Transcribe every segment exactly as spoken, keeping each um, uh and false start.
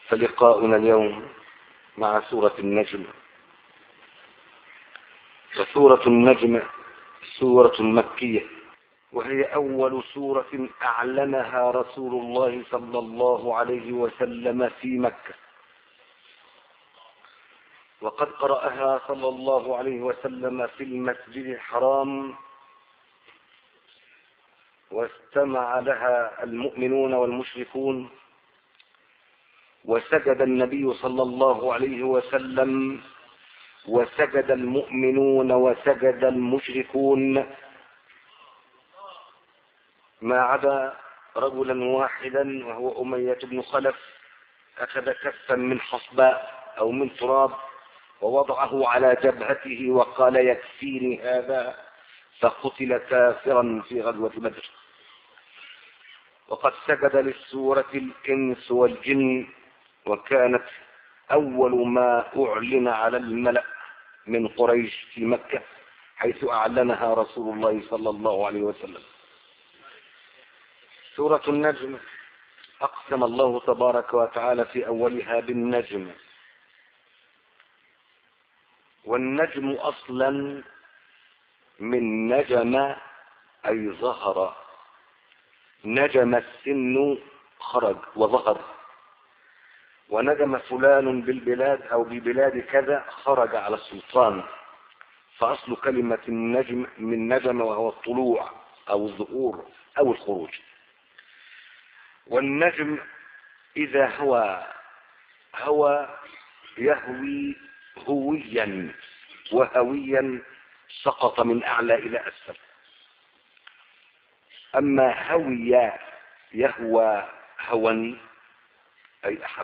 فلقاؤنا اليوم مع سورة النجم. وسورة النجم سورة مكية، وهي أول سورة أعلنها رسول الله صلى الله عليه وسلم في مكة، وقد قرأها صلى الله عليه وسلم في المسجد الحرام، واستمع لها المؤمنون والمشركون، وسجد النبي صلى الله عليه وسلم، وسجد المؤمنون وسجد المشركون، ما عدا رجلا واحدا وهو أمية بن خلف، أخذ كفا من حصباء أو من تراب ووضعه على جبهته وقال يكفيني هذا، فقتل كافرا في غزوة بدر. وقد سجد للسورة الإنس والجن، وكانت أول ما أعلن على الملأ من قريش في مكة، حيث أعلنها رسول الله صلى الله عليه وسلم. سورة النجم أقسم الله تبارك وتعالى في أولها بالنجم، والنجم أصلا من نجم أي ظهر، نجم السن خرج وظهر، ونجم فلان بالبلاد أو ببلاد كذا خرج على السلطان. فأصل كلمة النجم من نجم، وهو الطلوع أو الظهور أو الخروج. والنجم إذا هو هو يهوي هويا، وهويا سقط من أعلى إلى أسفل. أما هوي يهوى هوى أي أحب.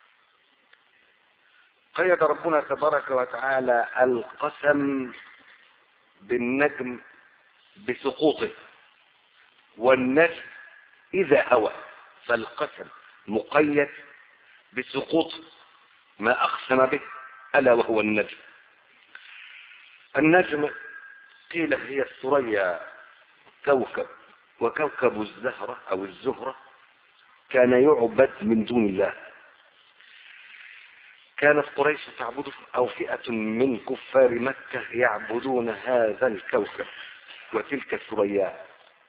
قيد ربنا تبارك وتعالى القسم بالنجم بسقوطه، والنجم إذا هوى، فالقسم مقيد بسقوط ما أقسم به، ألا وهو النجم. النجم قيل هي الثريا كوكب، وكوكب الزهرة أو الزهرة كان يعبد من دون الله. كانت قريش تعبده، أو فئة من كفار مكة يعبدون هذا الكوكب وتلك الثريا.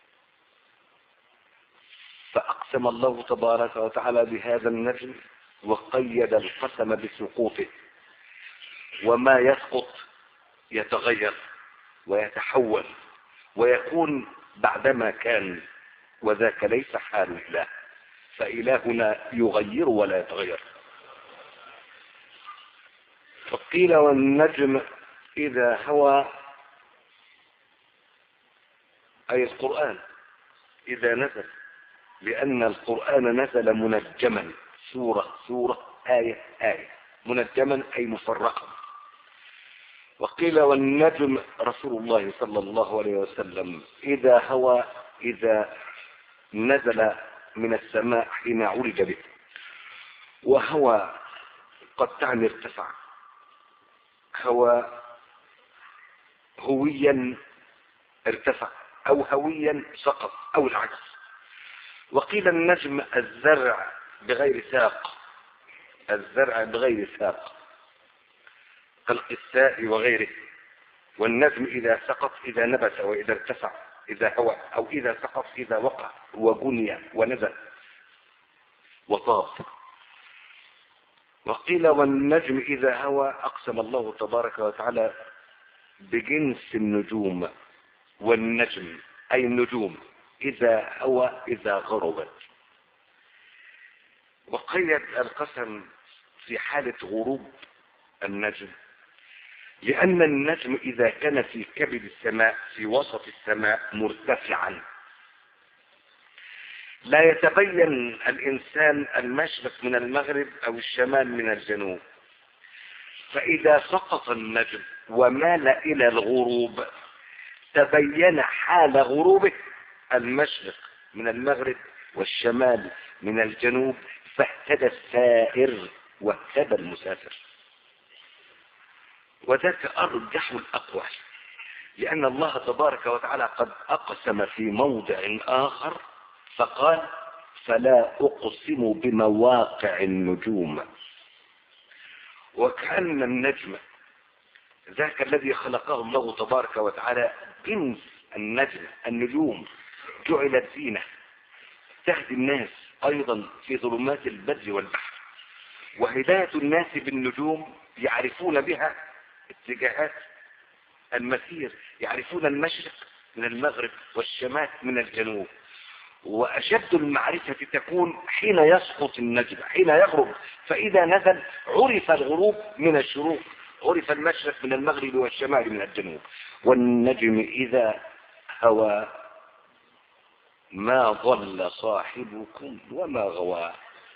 فأقسم الله تبارك وتعالى بهذا النجم، وقيد القسم بسقوطه، وما يسقط يتغير ويتحول ويكون بعدما كان، وذاك ليس حال الله، فإلهنا يغير ولا يتغير. فقيل والنجم إذا هوى أي القرآن إذا نزل، لأن القرآن نزل منجما، سورة سورة آية آية، منجما أي مفرقا. وقيل والنجم رسول الله صلى الله عليه وسلم إذا هوى إذا نزل من السماء حين عرج به. وهوى قد تعني ارتفع، هوى هويا ارتفع، أو هويا سقط، أو العكس. وقيل النجم الزرع بغير ساق، الزرع بغير ساق كالقساء وغيره. والنجم إذا سقط إذا نبت، وإذا ارتفع إذا هوى، أو إذا سقط إذا وقع وبني ونزل وطاف. وقيل والنجم إذا هوى أقسم الله تبارك وتعالى بجنس النجوم، والنجم أي النجوم إذا هوى إذا غربت. وقيد القسم في حالة غروب النجم، لأن النجم إذا كان في كبد السماء في وسط السماء مرتفعا لا يتبين الإنسان المشرق من المغرب أو الشمال من الجنوب. فإذا سقط النجم ومال إلى الغروب تبين حال غروبه المشرق من المغرب والشمال من الجنوب، فاهتدى السائر واهتدى المسافر. وذاك أرجح الأقوال، لأن الله تبارك وتعالى قد أقسم في موضع آخر فقال فلا أقسم بمواقع النجوم. وكأن النجم ذاك الذي خلقه الله تبارك وتعالى، جنس النجم النجوم جعلت زينة تهدي الناس أيضا في ظلمات البر والبحر. وهداية الناس بالنجوم يعرفون بها اتجاهات المسير، يعرفون المشرق من المغرب والشمال من الجنوب. وأشد المعرفة تكون حين يسقط النجم، حين يغرب، فإذا نزل عرف الغروب من الشروق، عرف المشرق من المغرب والشمال من الجنوب. والنجم إذا هوى ما ضل صاحبكم وما غوى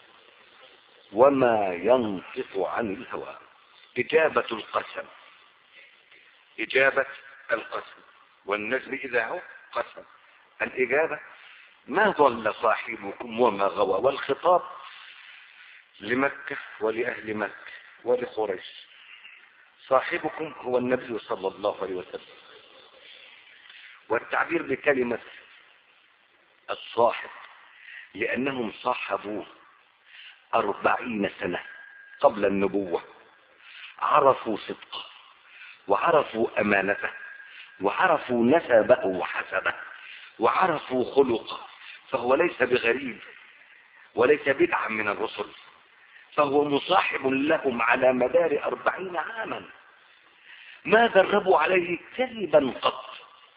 وما ينطق عن الهوى. إجابة القسم، إجابة القسم. والنجم إذا هو قسم، الإجابة ما ضل صاحبكم وما غوى. والخطاب لمكة ولأهل مكة ولقريش. صاحبكم هو النبي صلى الله عليه وسلم، والتعبير بكلمة الصاحب لأنهم صاحبوه أربعين سنة قبل النبوة، عرفوا صدقه وعرفوا أمانته وعرفوا نسبه وحسبه وعرفوا خلقه، فهو ليس بغريب وليس بدعا من الرسل، فهو مصاحب لهم على مدار أربعين عاما، ما دربوا عليه كذبا قط،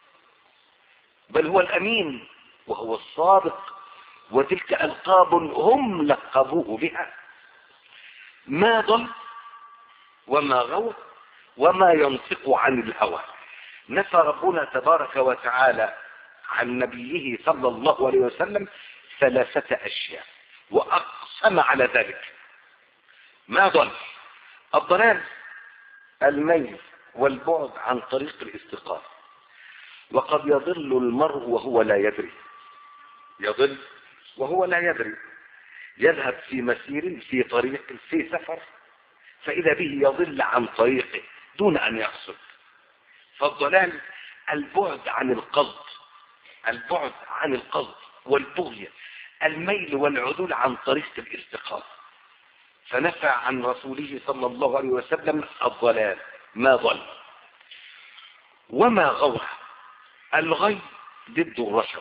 بل هو الأمين وهو الصادق، وتلك ألقاب هم لقبوه بها. ما ضل وما غوى وما ينطق عن الهوى. نفى ربنا تبارك وتعالى عن نبيه صلى الله عليه وسلم ثلاثة أشياء وأقسم على ذلك. ما ضل، الضلال الميل والبعد عن طريق الاستقامة. وقد يضل المرء وهو لا يدري، يضل وهو لا يدري، يذهب في مسير في طريق في سفر فإذا به يضل عن طريقه دون أن يقصد. فالضلال البعد عن القصد، البعد عن القصد والبغية، الميل والعدول عن طريق الاستقامة. فنفى عن رسوله صلى الله عليه وسلم الضلال، ما ضل. وما غوى، الغي ضد الرشد،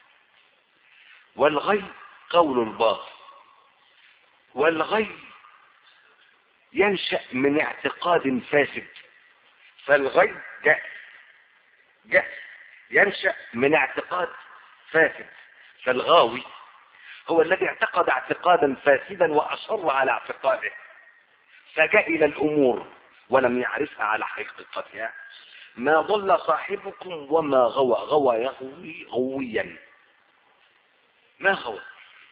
والغي قول الباطل، والغي ينشأ من اعتقاد فاسد. فالغي جهل، جهل ينشأ من اعتقاد فاسد. فالغاوي هو الذي اعتقد اعتقادا فاسدا وأصر على اعتقاده، فجهل الأمور ولم يعرفها على حقيقتها. ما ضل صاحبكم وما غوى، غوى يغوي غويا، ما غوى.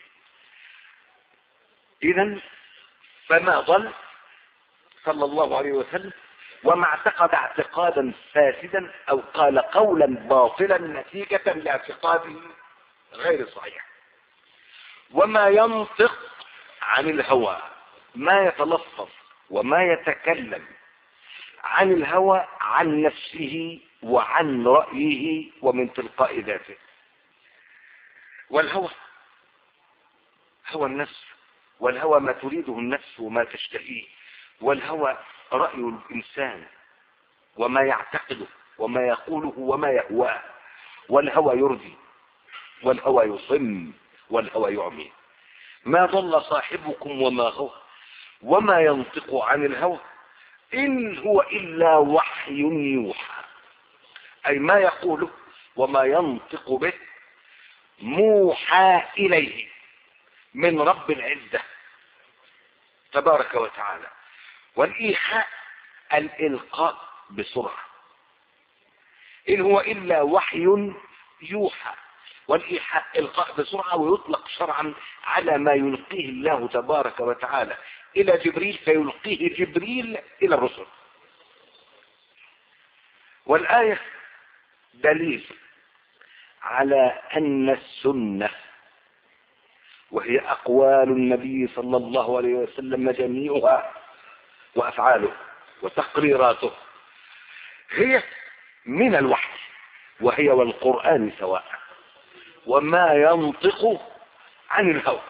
إذن فما ضل صلى الله عليه وسلم وما اعتقد اعتقادا فاسدا أو قال قولا باطلا نتيجة لاعتقاده غير صحيح. وما ينطق عن الهوى، ما يتلفظ وما يتكلم عن الهوى عن نفسه وعن رأيه ومن تلقاء ذاته. والهوى هو النفس، والهوى ما تريده النفس وما تشتهيه، والهوى رأي الإنسان وما يعتقده وما يقوله وما يهواه. والهوى يرضي والهوى يصم والهوى يعمي. ما ضل صاحبكم وما غوى وما ينطق عن الهوى إن هو إلا وحي يوحى، أي ما يقوله وما ينطق به موحى إليه من رب العزة تبارك وتعالى. والإيحاء الإلقاء بسرعة. إن هو إلا وحي يوحى، والإيحاء إلقاء بسرعة، ويطلق شرعا على ما يلقيه الله تبارك وتعالى إلى جبريل فيلقيه جبريل إلى الرسل. والآية دليل على أن السنة، وهي أقوال النبي صلى الله عليه وسلم جميعها وأفعاله وتقريراته، هي من الوحي، وهي والقرآن سواء. وما ينطق عن الهوى.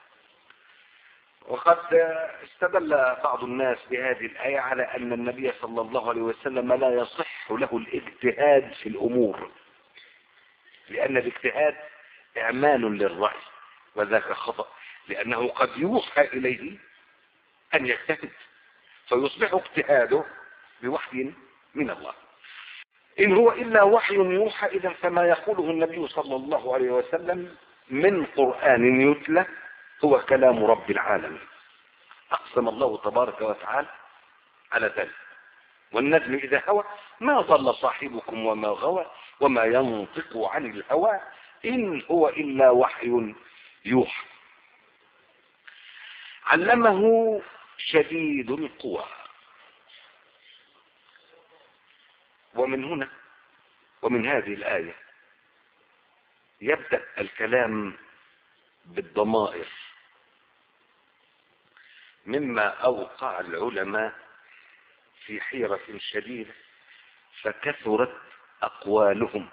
وقد استدل بعض الناس بهذه الآية على أن النبي صلى الله عليه وسلم لا يصح له الاجتهاد في الأمور، لأن الاجتهاد إعمال للرأي، وذاك خطأ، لأنه قد يوحى إليه أن يجتهد فيصبح اجتهاده بوحي من الله. إن هو إلا وحي يوحى، إذا فما يقوله النبي صلى الله عليه وسلم من قرآن يتلى هو كلام رب العالمين. أقسم الله تبارك وتعالى على ذلك: والنجم إذا هوى ما ضل صاحبكم وما غوى وما ينطق عن الهوى إن هو إلا وحي يوحى. علمه شديد القوى. ومن هنا ومن هذه الآية يبدأ الكلام بالضمائر، مما أوقع العلماء في حيرة شديدة، فكثرت أقوالهم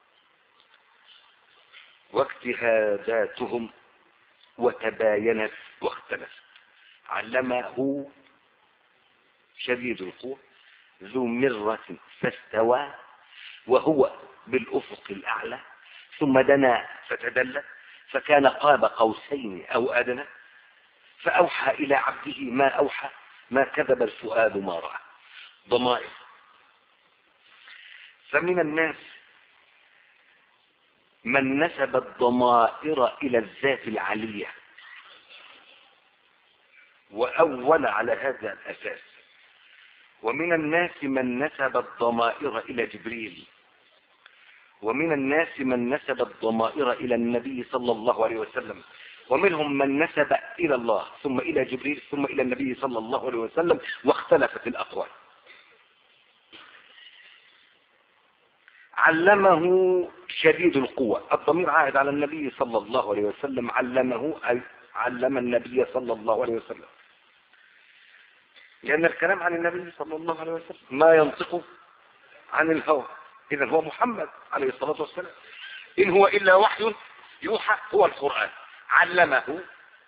واجتهاداتهم وتباينت واختلفت. علمه شديد القوى ذو مرة فاستوى وهو بالأفق الأعلى ثم دنا فتدلى فكان قاب قوسين أو أدنى فأوحى إلى عبده ما أوحى ما كذب الفؤاد ما رأى. ضمائر. فمن الناس من نسب الضمائر إلى الذات العلية وأول على هذا الأساس، ومن الناس من نسب الضمائر إلى جبريل، ومن الناس من نسب الضمائر إلى النبي صلى الله عليه وسلم، ومنهم من نسب إلى الله ثم إلى جبريل ثم إلى النبي صلى الله عليه وسلم، واختلفت الأقوال. علمه شديد القوى، الضمير عائد على النبي صلى الله عليه وسلم. علمه أي علم النبي صلى الله عليه وسلم، لأن الكلام عن النبي صلى الله عليه وسلم ما ينطق عن الهوى، إذا هو محمد عليه الصلاة والسلام. إن هو إلا وحي يوحى هو القرآن. علمه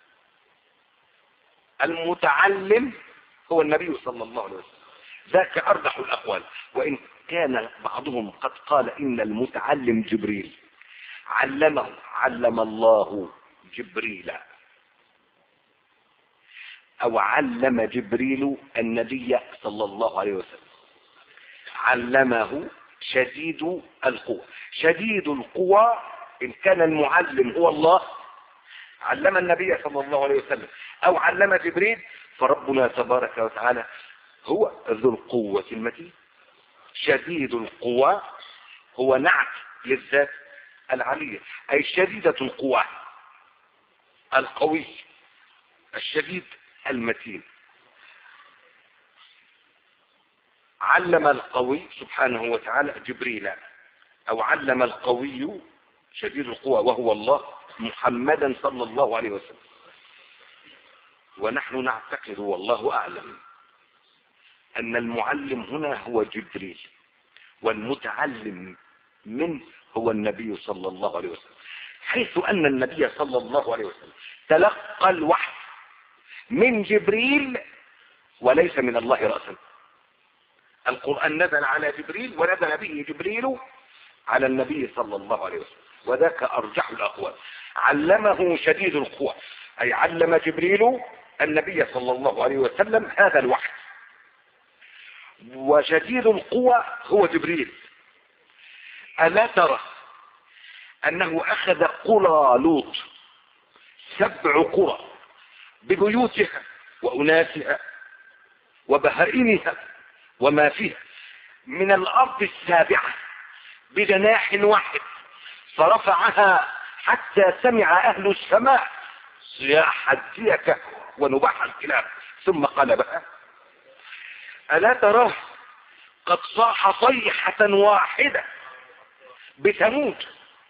المتعلم هو النبي صلى الله عليه وسلم، ذاك أرجح الأقوال، وإن كان بعضهم قد قال إن المتعلم جبريل. علمه علم الله جبريل، أو علم جبريل النبي صلى الله عليه وسلم. علمه شديد القوى. شديد القوى إن كان المعلم هو الله علم النبي صلى الله عليه وسلم أو علم جبريل، فربنا تبارك وتعالى هو ذو القوة المتين. شديد القوى هو نعت للذات العلية، أي شديدة القوى، القوي الشديد المتين. علم القوي سبحانه وتعالى جبريل، أو علم القوي شديد القوى وهو الله محمدا صلى الله عليه وسلم. ونحن نعتقد والله أعلم أن المعلم هنا هو جبريل، والمتعلم منه هو النبي صلى الله عليه وسلم، حيث أن النبي صلى الله عليه وسلم تلقى الوحي من جبريل وليس من الله رأسا. القرآن نزل على جبريل ونزل به جبريل على النبي صلى الله عليه وسلم، وذاك أرجح الأقوال. علمه شديد القوى أي علم جبريل النبي صلى الله عليه وسلم هذا الوحي. وشديد القوى هو جبريل. ألا ترى أنه أخذ قرى لوط، سبع قرى ببيوتها وأناسها وبهائمها وما فيها، من الأرض السابعة بجناح واحد، فرفعها حتى سمع أهل السماء صياح الديكة ونباح الكلاب ثم قلبها. ألا تراه قد صاح صيحة واحدة بثمود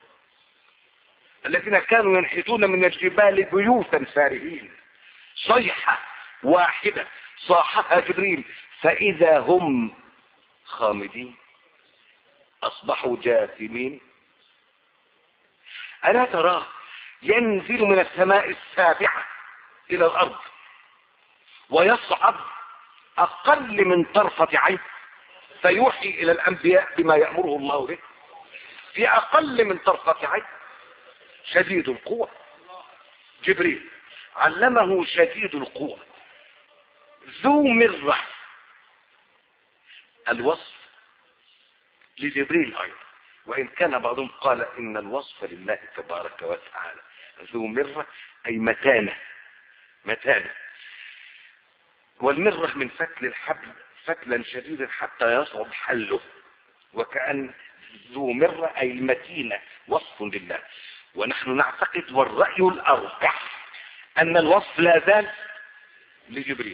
الذين كانوا ينحتون من الجبال بيوتا فارهين، صيحة واحدة صاحها جبريل فإذا هم خامدين أصبحوا جاثمين. ألا تراه ينزل من السماء السابعة إلى الأرض ويصعد أقل من طرفة عين فيوحي إلى الأنبياء بما يأمره الله به في أقل من طرفة عين. شديد القوة جبريل علمه شديد القوة ذو مرة. الوصف لجبريل أيضا، وإن كان بعضهم قال إن الوصف لله تبارك وتعالى. ذو مرة أي متانة، متانة. والمرة من فتل الحبل فتلا شديدا حتى يصعب حله، وكأن ذو مرة أي المتينة وصف لله. ونحن نعتقد والرأي الأرجح أن الوصف لا زال لجبريل.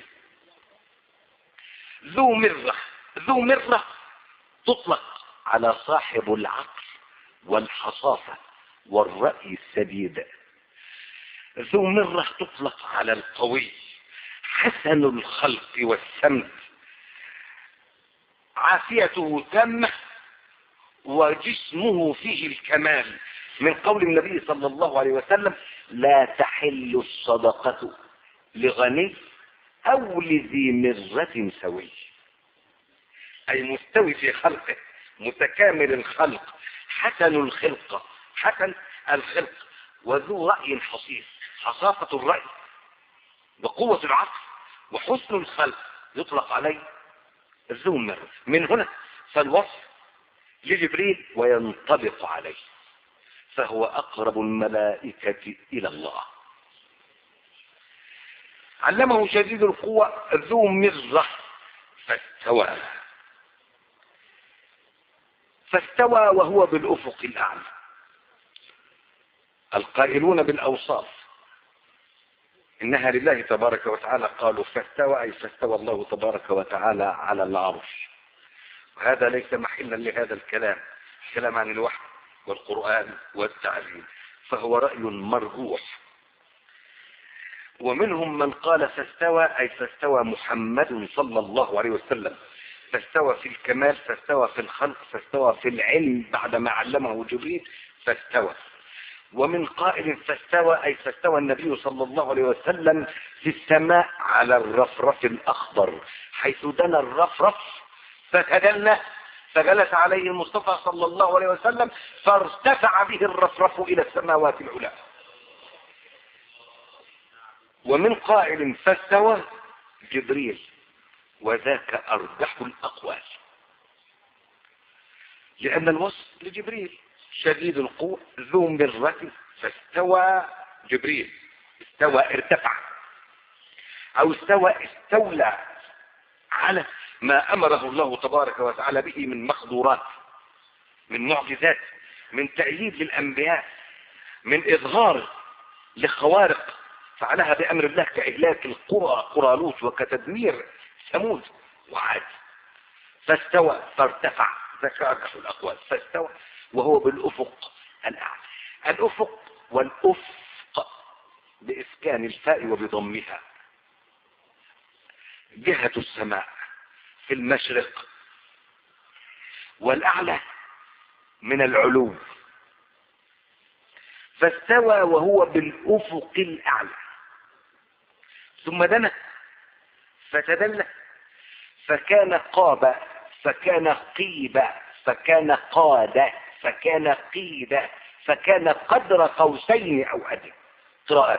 ذو مرة، ذو مرة تطلق على صاحب العقل والحصافة والرأي السديد. ذو مرة تطلق على القوي حسن الخلق والسمت، عافيته تامة وجسمه فيه الكمال، من قول النبي صلى الله عليه وسلم: لا تحل الصدقة لغني أو لذي مرة سوي، أي مستوي في خلقه، متكامل الخلق، حسن الخلقة، حسن الخلق، وذو رأي حصيف، حصافة الرأي وقوة العقل وحسن الخلق يطلق عليه ذو مرة. من هنا فالوصف لجبريل وينطبق عليه، فهو أقرب الملائكة إلى الله. علمه شديد القوة ذو مرة فاستوى. فاستوى وهو بالأفق الأعلى. القائلون بالأوصاف إنها لله تبارك وتعالى قالوا فاستوى أي فاستوى الله تبارك وتعالى على العرش، وهذا ليس محلا لهذا الكلام، كلام عن الوحي والقرآن والتعليم، فهو رأي مرجوح. ومنهم من قال فاستوى أي فاستوى محمد صلى الله عليه وسلم، فاستوى في الكمال، فاستوى في الخلق، فاستوى في العلم بعدما علمه جبريل فاستوى. ومن قائل فاستوى أي فاستوى النبي صلى الله عليه وسلم في السماء على الرفرف الأخضر، حيث دنا الرفرف فتدلى فجلس عليه المصطفى صلى الله عليه وسلم فارتفع به الرفرف إلى السماوات العلى. ومن قائل فاستوى جبريل، وذاك أرجح الأقوال، لأن الوصف لجبريل شديد القوة ذو مرة، فاستوى جبريل، استوى ارتفع، أو استوى استولى على ما أمره الله تبارك وتعالى به من مقدورات، من معجزات، من تأييد للأنبياء، من إظهار لخوارق فعلها بأمر الله كإهلاك القرى قرى لوط وكتدمير ثمود وعاد. فاستوى فارتفع، ذاك أرجح الأقوال. فاستوى وهو بالأفق الأعلى. الأفق والأفق بإسكان الفاء وبضمها، جهة السماء في المشرق، والأعلى من العلو. فاستوى وهو بالأفق الأعلى، ثم دنا فتدلى فكان قاب، فكان قيب، فكان قاد، فكان قيد، فكان قدر قوسين أو أدنى. قراءات.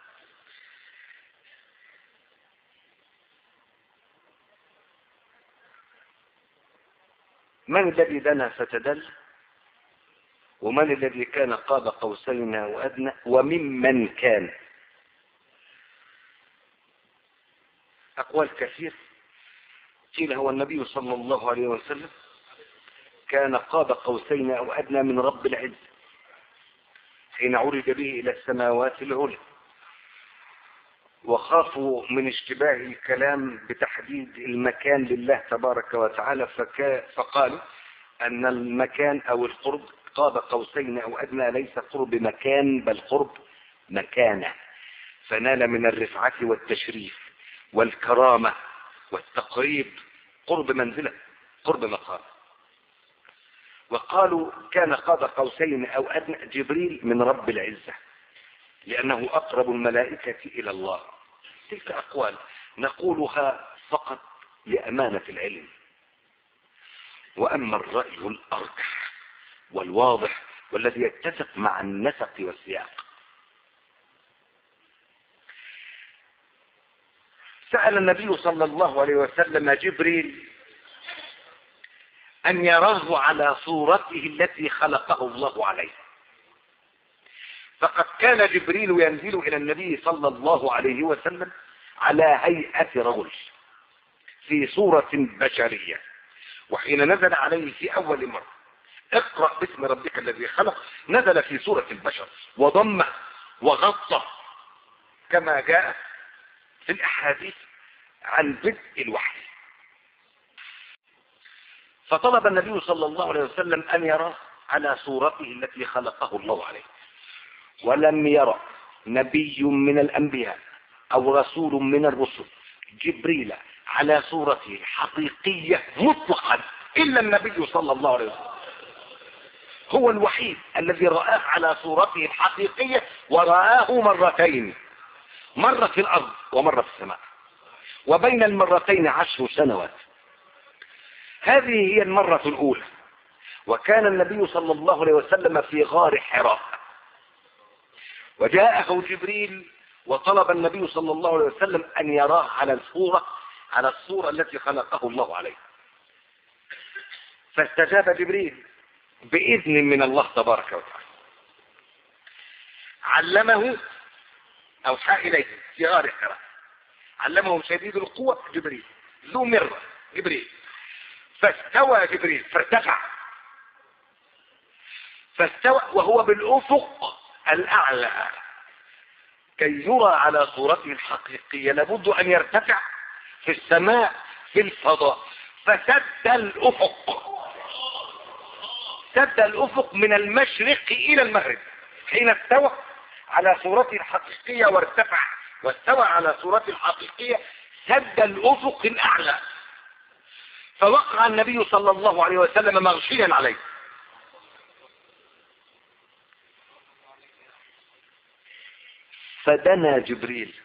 من الذي دنا فتدلى؟ ومن الذي كان قاب قوسين أو أدنى؟ وممن كان؟ أقوال كثير. قيل هو النبي صلى الله عليه وسلم كان قاب قوسين أو أدنى من رب العزة حين عرج به إلى السماوات العلى، وخافوا من اشتباه الكلام بتحديد المكان لله تبارك وتعالى، فكا فقالوا أن المكان أو القرب قاب قوسين أو أدنى ليس قرب مكان بل قرب مكانة، فنال من الرفعة والتشريف والكرامة والتقريب قرب منزلة، قرب مقام. وقالوا كان قاب قوسين أو أدنى جبريل من رب العزة، لأنه أقرب الملائكة إلى الله. تلك أقوال نقولها فقط لأمانة العلم. وأما الرأي الأرجح والواضح والذي يتفق مع النسق والسياق، سأل النبي صلى الله عليه وسلم جبريل أن يراه على صورته التي خلقه الله عليه. فقد كان جبريل ينزل إلى النبي صلى الله عليه وسلم على هيئة رجل في صورة بشرية، وحين نزل عليه في أول مرة اقرأ باسم ربك الذي خلق نزل في صورة البشر وضم وغطى كما جاء في الأحاديث عن بدء الوحي. فطلب النبي صلى الله عليه وسلم أن يرى على صورته التي خلقه الله عليه، ولم يرى نبي من الأنبياء أو رسول من الرسل جبريل على صورته حقيقية مطلقا إلا النبي صلى الله عليه وسلم. هو الوحيد الذي رآه على صورته الحقيقية، ورآه مرتين، مرة في الأرض ومرة في السماء، وبين المرتين عشر سنوات. هذه هي المرة الأولى، وكان النبي صلى الله عليه وسلم في غار حراء، وجاءه جبريل وطلب النبي صلى الله عليه وسلم أن يراه على الصورة على الصورة التي خلقه الله عليه. فاستجاب جبريل بإذن من الله تبارك وتعالى، علمه أوحى إليه في غار حراء، علمه شديد القوة جبريل ذو مرة جبريل، فاستوى جبريل فارتفع، فاستوى وهو بالأفق الأعلى. كي يرى على صورته الحقيقية لابد أن يرتفع في السماء في الفضاء، فسد الأفق، سد الأفق من المشرق إلى المغرب. حين استوى على صورته الحقيقية وارتفع واستوى على صورته الحقيقية سد الأفق الأعلى، فوقع النبي صلى الله عليه وسلم مغشيا عليه. فدنا جبريل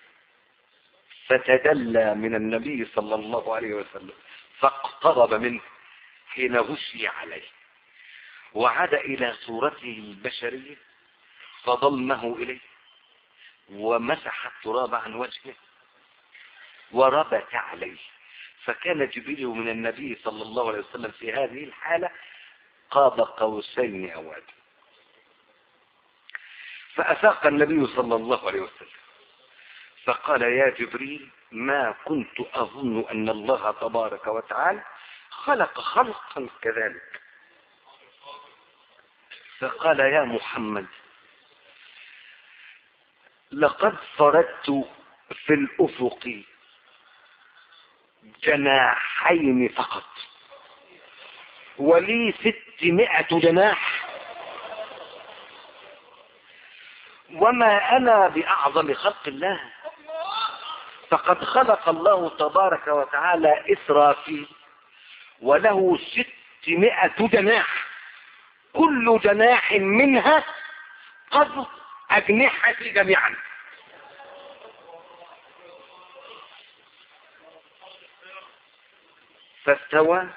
فتدلى من النبي صلى الله عليه وسلم فاقترب منه حين غشي عليه، وعاد إلى صورته البشرية فضمه إليه ومسح التراب عن وجهه وربت عليه. فكان جبريل من النبي صلى الله عليه وسلم في هذه الحالة قاب قوسين أو أدنى. فأفاق النبي صلى الله عليه وسلم فقال يا جبريل ما كنت أظن أن الله تبارك وتعالى خلق خلقا كذلك. فقال يا محمد لقد فردت في الأفق جناحين فقط ولي ستمائة جناح، وما أنا بأعظم خلق الله. فقد خلق الله تبارك وتعالى إسرافيل وله ستمائة جناح، كل جناح منها قدر أجنحة جميعا. فاستوى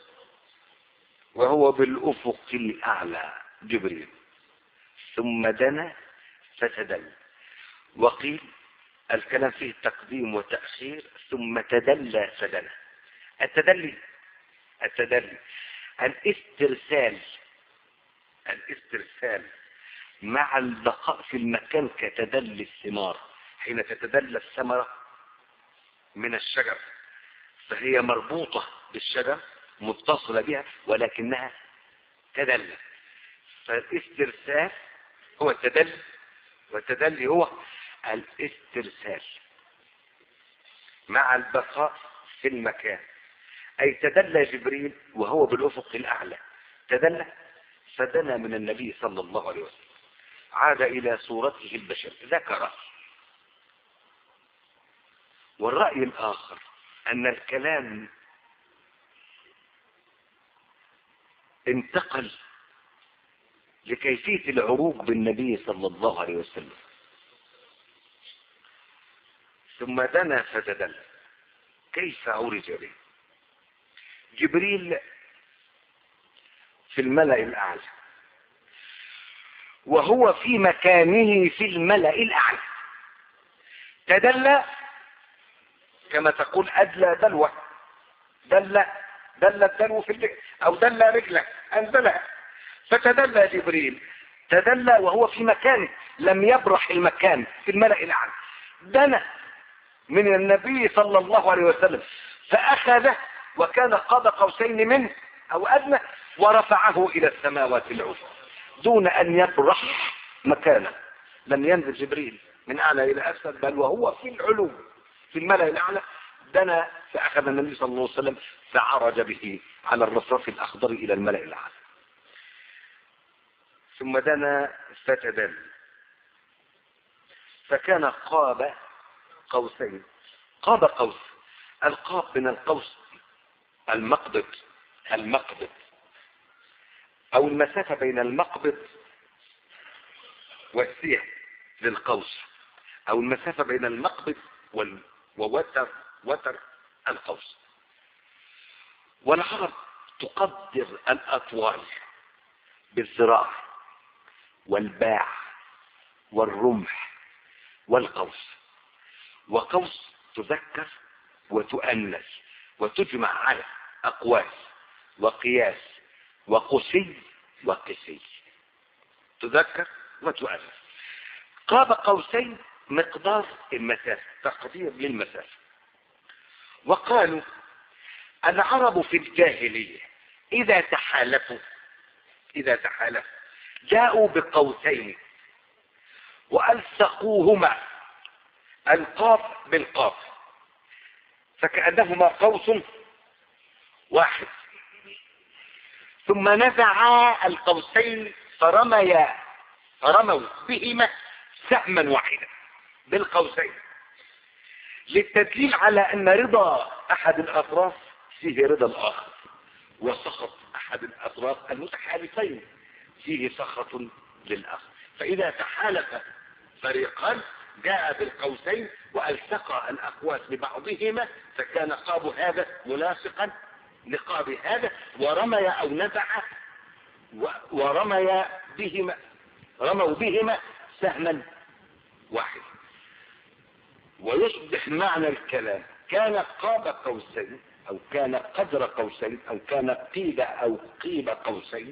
وهو بالأفق الأعلى جبريل، ثم دنا فتدلى. وقيل الكلام فيه تقديم وتأخير، ثم تدلى فدنا. التدلي التدلي الاسترسال الاسترسال مع البقاء في المكان كتدلي الثمار. حين تتدلى الثمرة من الشجر فهي مربوطة بالشجر متصلة بها ولكنها تدلى. فالاسترسال هو التدلي والتدلي هو الاسترسال مع البقاء في المكان. أي تدلى جبريل وهو بالأفق الأعلى، تدلى فدنا من النبي صلى الله عليه وسلم، عاد إلى صورته البشر. ذكر. والرأي الآخر أن الكلام انتقل لكيفية العروج بالنبي صلى الله عليه وسلم، ثم دنا فتدلى. كيف عرج به؟ جبريل في الملأ الأعلى، وهو في مكانه في الملأ الأعلى، تدلى كما تقول أدلى دلوة، دل دل الدلو في الليل أو دل رجله أنزلها، فتدلى جبريل، تدلى وهو في مكانه، لم يبرح المكان في الملأ الأعلى، دنا من النبي صلى الله عليه وسلم فأخذه وكان قاب قوسين منه أو أدنى، ورفعه إلى السماوات العلى دون أن يبرح مكانه. لم ينزل جبريل من أعلى إلى أسفل، بل وهو في العلو في الملأ الأعلى، دنا فأخذ النبي صلى الله عليه وسلم فعرج به على الرصاص الأخضر إلى الملأ الأعلى. ثم دنا فتدلى فكان قاب قوسين. قاب قوس، القاب من القوس المقبض، المقبض او المسافة بين المقبض والسيح للقوس، او المسافة بين المقبض وال... ووتر وتر القوس. والعرب تقدر الاطوال بالذراع والباع والرمح والقوس. وقوس تذكر وتؤنث وتجمع على أقواس وقياس وقسي وقسي، تذكر وتؤنث. قاب قوسين مقدار المسافة، تقدير للمسافة. وقالوا العرب في الجاهلية إذا تحالفوا إذا تحالفوا جاءوا بقوسين وألصقوهما القاف بالقاف فكأنهما قوس واحد، ثم نزعا القوسين فرميا رموا بهما سهما واحدا بالقوسين، للتدليل على أن رضا أحد الأطراف فيه رضا الآخر، وسخط أحد الأطراف المتحالفين فيه سخط للآخر. فإذا تحالف فريقان جاء بالقوسين والتقى الأقواس ببعضهما فكان قاب هذا ملاصقا لقاب هذا، ورمي أو نزع ورمي بهما رموا بهما سهما واحد. ويصبح معنى الكلام كان قاب قوسين أو كان قدر قوسين أو كان قيد أو قيب قوسين،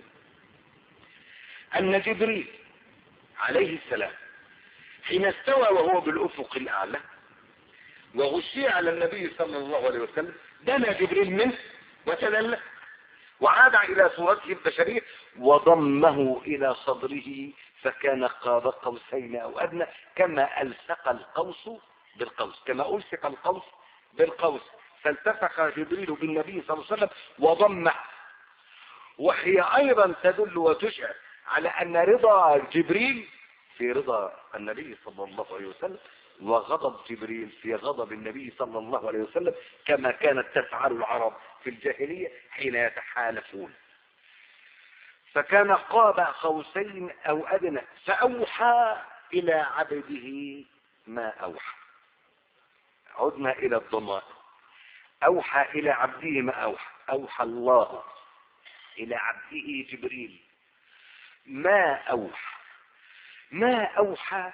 أن جبريل عليه السلام حين استوى وهو بالأفق الأعلى وغشي على النبي صلى الله عليه وسلم دنا جبريل منه وتدلى وعاد إلى صورته البشرية وضمه إلى صدره فكان قاب قوسين أو أدنى، كما ألصق القوس بالقوس، كما ألصق القوس بالقوس فالتصق جبريل بالنبي صلى الله عليه وسلم وضمه. وهي أيضا تدل وتشعر على أن رضا جبريل في رضا النبي صلى الله عليه وسلم، وغضب جبريل في غضب النبي صلى الله عليه وسلم، كما كانت تفعل العرب في الجاهلية حين يتحالفون. فكان قاب قوسين أو أدنى فأوحى إلى عبده ما أوحى. عدنا إلى الضمائر. أوحى إلى عبده ما أوحى، أوحى الله إلى عبده جبريل ما أوحى. ما أوحى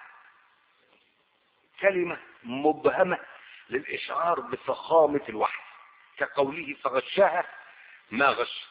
كلمة مبهمة للإشعار بفخامة الوحي، كقوله فغشاها ما غش.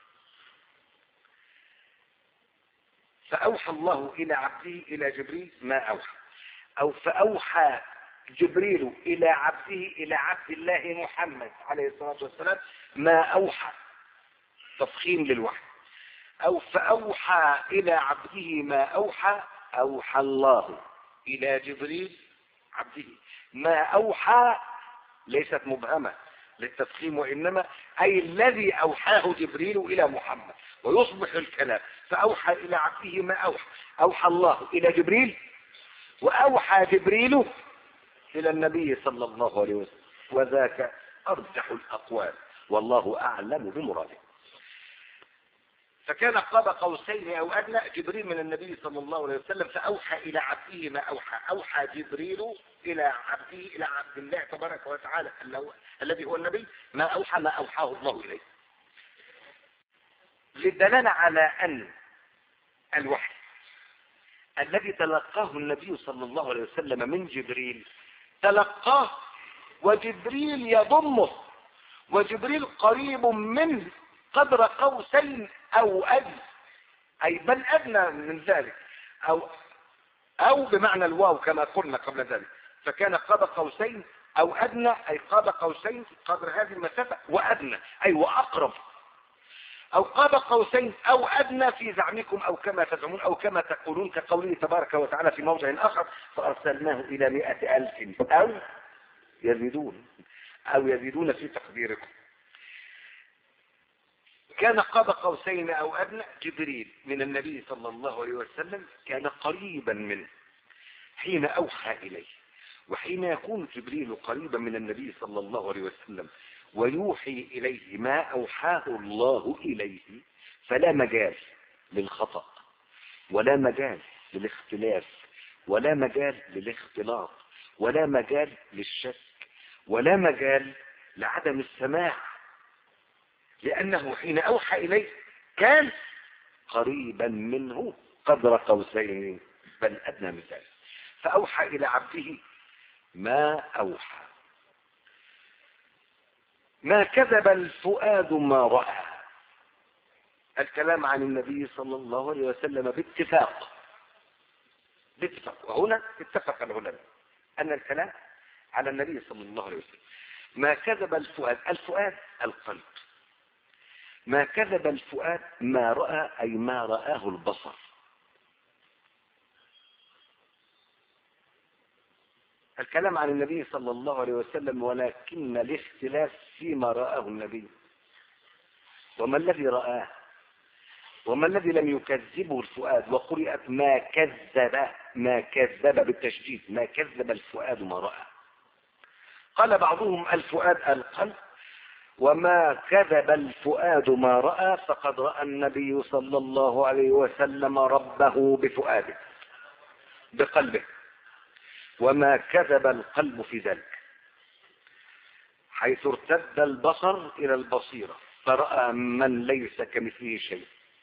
فأوحى الله إلى عبده إلى جبريل ما أوحى، أو فأوحى جبريل إلى عبده إلى عبد الله محمد عليه الصلاة والسلام ما أوحى، تفخيم للوحي. أو فأوحى إلى عبده ما أوحى، أوحى الله إلى جبريل عبده ما أوحى، ليست مبهمة للتفخيم، وإنما أي الذي أوحاه جبريل إلى محمد. ويصبح الكلام فأوحى إلى عبده ما أوحى، أوحى الله إلى جبريل وأوحى جبريل إلى النبي صلى الله عليه وسلم، وذاك أرجح الأقوال والله أعلم بمراده. فكان قاب قوسين أو أدنى جبريل من النبي صلى الله عليه وسلم فأوحى إلى عبده ما أوحى. أوحى جبريل إلى عبده إلى عبد الله تبارك وتعالى الذي هو النبي ما أوحى ما أوحاه الله إليه، للدلالة على أن الوحي الذي تلقاه النبي صلى الله عليه وسلم من جبريل تلقاه وجبريل يضمه، وجبريل قريب منه قدر قوسين أو أدنى، أي بل أدنى من ذلك، أو أو بمعنى الواو كما قلنا قبل ذلك. فكان قاب قوسين أو أدنى، أي قاب قوسين قدر هذه المسافة، وأدنى أي وأقرب، أو قاب قوسين أو أدنى في زعمكم أو كما تزعمون أو كما تقولون، كقوله تبارك وتعالى في موضع آخر فأرسلناه إلى مئة ألف أو يزيدون أو يزيدون في تقديركم. كان قاب قوسين أو أدنى جبريل من النبي صلى الله عليه وسلم، كان قريبا منه حين أوحى إليه. وحين يكون جبريل قريبا من النبي صلى الله عليه وسلم ويوحي إليه ما أوحاه الله إليه فلا مجال للخطأ ولا مجال للاختلاف ولا مجال للاختلاط ولا مجال للشك ولا مجال لعدم السماع، لأنه حين أوحى إليه كان قريبا منه قدر قوسين بل أدنى من ذلك. فأوحى إلى عبده ما أوحى. ما كذب الفؤاد ما رأى. الكلام عن النبي صلى الله عليه وسلم باتفاق باتفاق وهنا اتفق العلماء أن الكلام على النبي صلى الله عليه وسلم. ما كذب الفؤاد، الفؤاد القلب. ما كذب الفؤاد ما رأى، أي ما رآه البصر. الكلام عن النبي صلى الله عليه وسلم، ولكن الاختلاف فيما رآه النبي. وما الذي رآه وما الذي لم يكذبه الفؤاد، وقرئت ما كذب ما كذب بالتشديد، ما كذب الفؤاد ما رأى. قال بعضهم الفؤاد القلب، وما كذب الفؤاد ما رأى، فقد رأى النبي صلى الله عليه وسلم ربه بفؤاده بقلبه، وما كذب القلب في ذلك، حيث ارتد البصر إلى البصيرة فرأى من ليس كمثله شيء.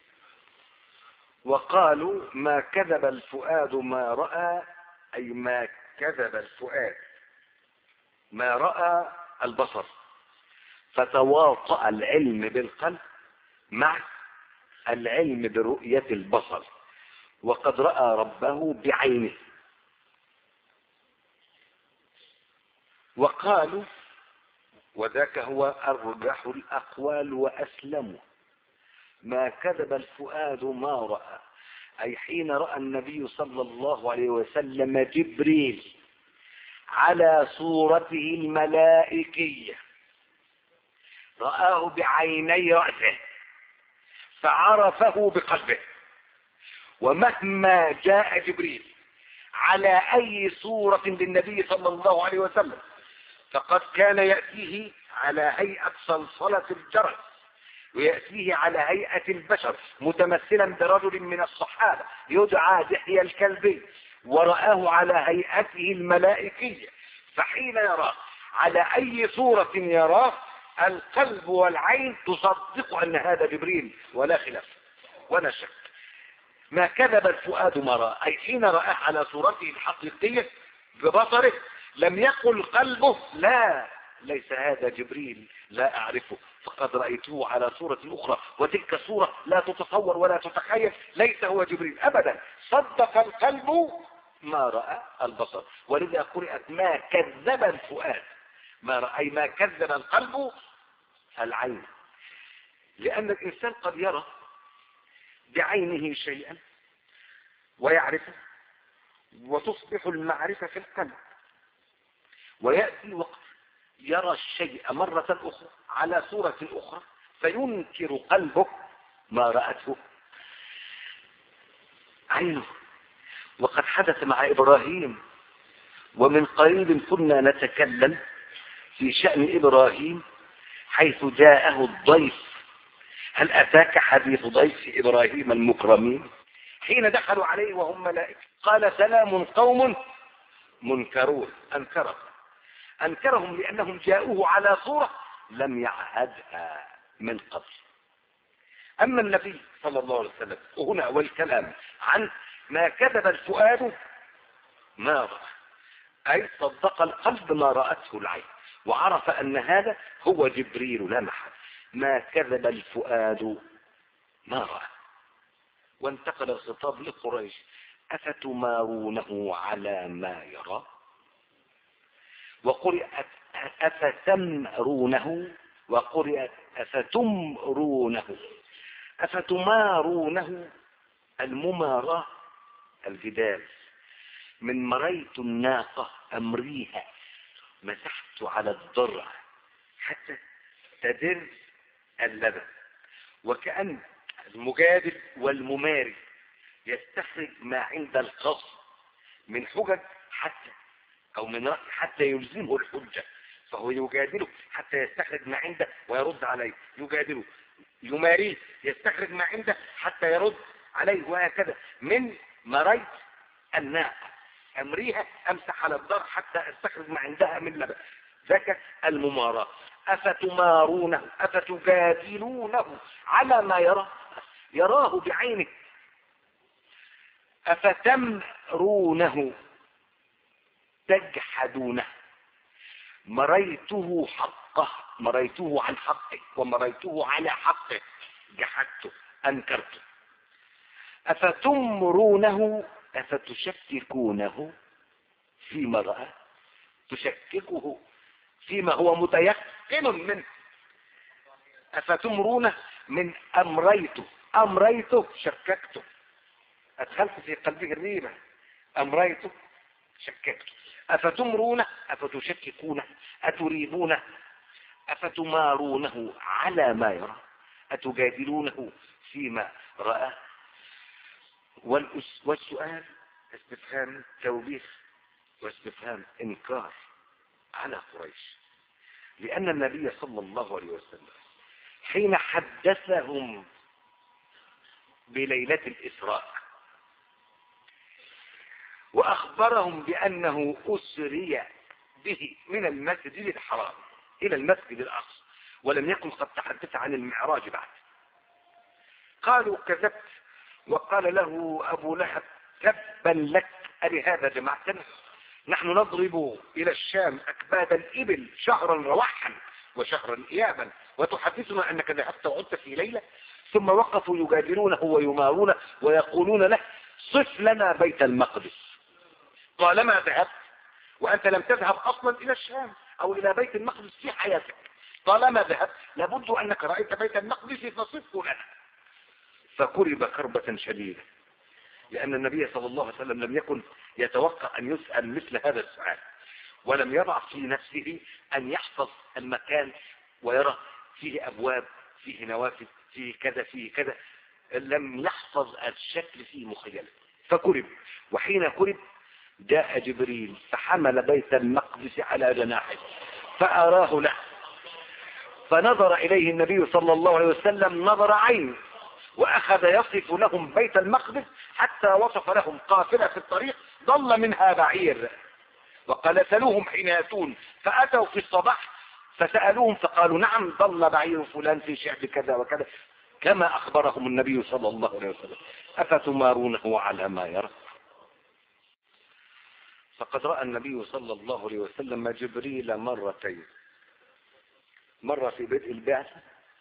وقالوا ما كذب الفؤاد ما رأى، أي ما كذب الفؤاد ما رأى البصر، فتواطأ العلم بالقلب مع العلم برؤية البصر، وقد رأى ربه بعينه. وقالوا وذاك هو أرجح الأقوال وأسلمه، ما كذب الفؤاد ما رأى، أي حين رأى النبي صلى الله عليه وسلم جبريل على صورته الملائكية، رآه بعيني رأسه فعرفه بقلبه. ومهما جاء جبريل على أي صورة للنبي صلى الله عليه وسلم فقد كان يأتيه على هيئة صلصلة الجرس، ويأتيه على هيئة البشر متمثلا برجل من الصحابة يدعى دحية الكلبي، ورآه على هيئته الملائكية. فحين يراه على أي صورة يراه القلب والعين تصدق أن هذا جبريل ولا خلاف ولا شك. ما كذب الفؤاد ما رأى، أي حين رآه على صورته الحقيقية ببصره لم يقل قلبه لا ليس هذا جبريل لا أعرفه، فقد رأيته على صورة أخرى، وتلك صورة لا تتصور ولا تتخيل، ليس هو جبريل أبدا. صدق القلب ما رأى البصر، ولذا قرأت ما كذب الفؤاد ما رأى، أي ما كذب القلب العين. لأن الإنسان قد يرى بعينه شيئا ويعرفه، وتصبح المعرفة في القلب، ويأتي وقت يرى الشيء مرة أخرى على صورة أخرى فينكر قلبه ما رأته عينه. وقد حدث مع إبراهيم، ومن قريب كنا نتكلم في شأن إبراهيم حيث جاءه الضيف هل أتاك حديث ضيف إبراهيم المكرمين حين دخلوا عليه وهم ملائكة قال سلام قوم منكرون. أنكرهم أنكرهم لأنهم جاءوه على صورة لم يعهدها من قبل. أما النبي صلى الله عليه وسلم وهنا والكلام عن ما كذب الفؤاد ما رأى، أي صدق القلب ما رأته العين وعرف أن هذا هو جبريل لا محل. ما كذب الفؤاد ما رأى. وانتقل الخطاب لقريش أفتمارونه على ما يرى، وقرئت أفتمرونه وقرئت أفتمرونه. أفتمارونه المماراة الجدال. من مريت الناقة أمريها مسحت على الضرع حتى تدر اللبن. وكأن المجادل والمماري يستخرج ما عند الخصم من حجج حتى او من رأي حتى يلزمه الحجة، فهو يجادله حتى يستخرج ما عنده ويرد عليه، يجادله يماريه يستخرج ما عنده حتى يرد عليه، وهكذا. من مريت الناقة امريها امسح على الضرع حتى استخرج ما عندها من لبن. ذاك المماراة. أفتمارونه أفتجادلونه على ما يرى، يراه بعينه. أفتمرونه تجحدونه. مريته حقه مريته عن حقه ومريته على حقه جحدته أنكرته. أفتمرونه أفتشككونه فيما رأى، تشككه فيما هو متيقن منه. أفتمرونه من أمريته أمريته شككته، أدخلت في قلبه الريبة. أمريته شككته. أفتمرونه أفتشككونه أتريبونه أفتمارونه على ما يرى أتجادلونه فيما رأى. والسؤال استفهام توبيخ واستفهام إنكار على قريش، لأن النبي صلى الله عليه وسلم حين حدثهم بليلة الإسراء وأخبرهم بأنه أسري به من المسجد الحرام إلى المسجد الأقصى ولم يكن قد تحدث عن المعراج بعد، قالوا كذبت. وقال له أبو لهب تبا لك ألهذا جمعتنا، نحن نضرب إلى الشام أكباد الإبل شهرا روحا وشهرا إيابا وتحدثنا أنك ذهبت وعدت في ليلة. ثم وقفوا يجادلونه ويمارونه ويقولون له صف لنا بيت المقدس. طالما ذهبت وأنت لم تذهب أصلا إلى الشام أو إلى بيت المقدس في حياتك، طالما ذهبت لابد أنك رأيت بيت المقدس فصفه لنا. فكرب كربة شديدة، لأن النبي صلى الله عليه وسلم لم يكن يتوقع أن يسأل مثل هذا السؤال، ولم يضع في نفسه أن يحفظ المكان ويرى فيه أبواب فيه نوافذ فيه كذا فيه كذا، لم يحفظ الشكل فيه مخيلة. فكرب. وحين كرب جاء جبريل فحمل بيت المقدس على جناحه فأراه له، فنظر إليه النبي صلى الله عليه وسلم نظر عين، وأخذ يصف لهم بيت المقدس حتى وصف لهم قافلة في الطريق ضل منها بعير، وقال سألوهم حين يأتون، فأتوا في الصباح فسألوهم فقالوا نعم ضل بعير فلان في شعب كذا وكذا كما أخبرهم النبي صلى الله عليه وسلم. أفتمارونه على ما يرى. فقد رأى النبي صلى الله عليه وسلم جبريل مرتين، مرة في بدء البعثة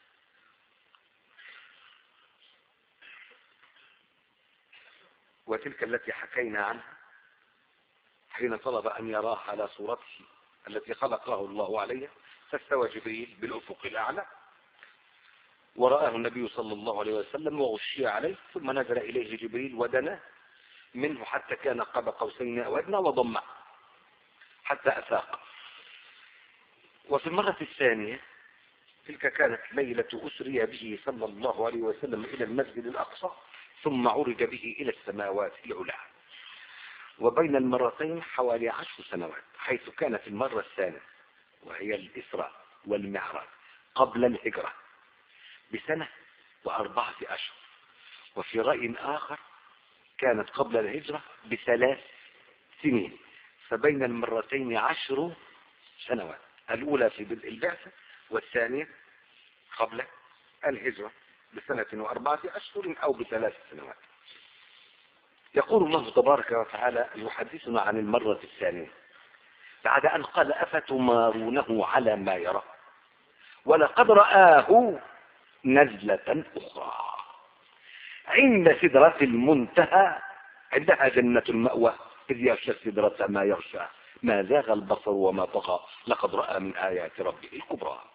وتلك التي حكينا عنها حين طلب أن يراه على صورته التي خلقه الله عليها، فاستوى جبريل بالأفق الأعلى ورآه النبي صلى الله عليه وسلم وغشي عليه، ثم نزل إليه جبريل ودنا منه حتى كان قاب قوسين أو أدنى وضمه حتى أفاق. وفي المرة الثانية تلك كانت ليلة أسري به صلى الله عليه وسلم إلى المسجد الأقصى ثم عرج به إلى السماوات العلى، وبين المرتين حوالي عشر سنوات، حيث كانت المرة الثانية وهي الإسراء والمعراج قبل الهجرة بسنة وأربعة أشهر. وفي رأي آخر كانت قبل الهجرة بثلاث سنين، فبين المرتين عشر سنوات، الأولى في بدء البعثة والثانية قبل الهجرة بسنة وأربعة أشهر أو بثلاث سنوات. يقول الله تبارك وتعالى يحدثنا عن المرة الثانية بعد أن قال أفتمارونه على ما يرى ولقد رآه نزلة أخرى عند سدرة المنتهى عندها جنة المأوى إذ يغشى السدرة ما يغشى ما زاغ البصر وما طغى لقد رأى من آيات ربه الكبرى.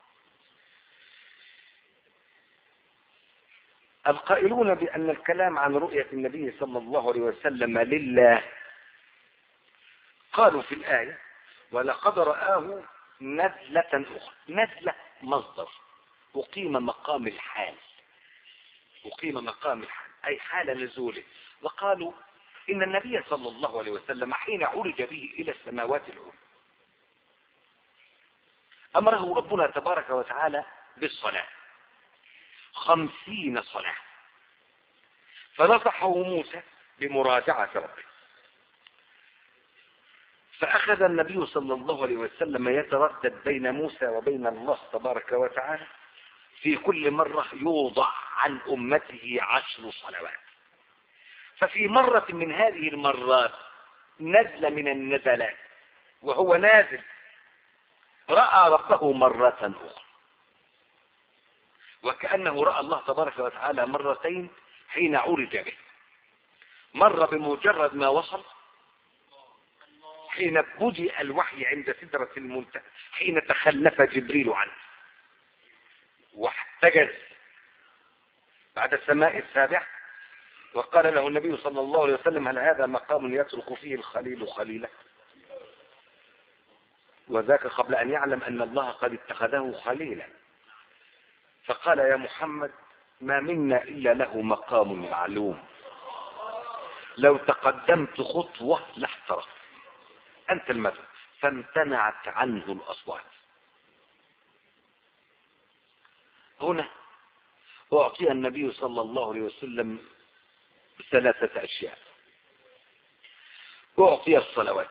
القائلون بأن الكلام عن رؤية النبي صلى الله عليه وسلم لله قالوا في الآية ولقد رآه نزلة أخرى. نزلة مصدر أقيم مقام الحال، أقيم مقام الحال أي حال نزوله. وقالوا إن النبي صلى الله عليه وسلم حين عرج به إلى السماوات العلى أمره ربنا تبارك وتعالى بالصلاة خمسين صلاة، فنصحه موسى بمراجعة ربه، فأخذ النبي صلى الله عليه وسلم يتردد بين موسى وبين الله تبارك وتعالى في كل مرة يوضع عن أمته عشر صلوات. ففي مرة من هذه المرات نزل من النزلات وهو نازل رأى ربه مرة أخرى، وكأنه رأى الله تبارك وتعالى مرتين حين عرج به. مرة بمجرد ما وصل حين بدأ الوحي عند سدرة المنتهى حين تخلف جبريل عنه واحتجز بعد السماء السابعة، وقال له النبي صلى الله عليه وسلم هل هذا مقام يترك فيه الخليل خليله؟ وذاك قبل أن يعلم أن الله قد اتخذه خليلا. فقال يا محمد ما منا إلا له مقام معلوم لو تقدمت خطوة لاحترق أنت المدعو. فامتنعت عنه الأصوات. هنا أعطي النبي صلى الله عليه وسلم ثلاثة أشياء. أعطي الصلوات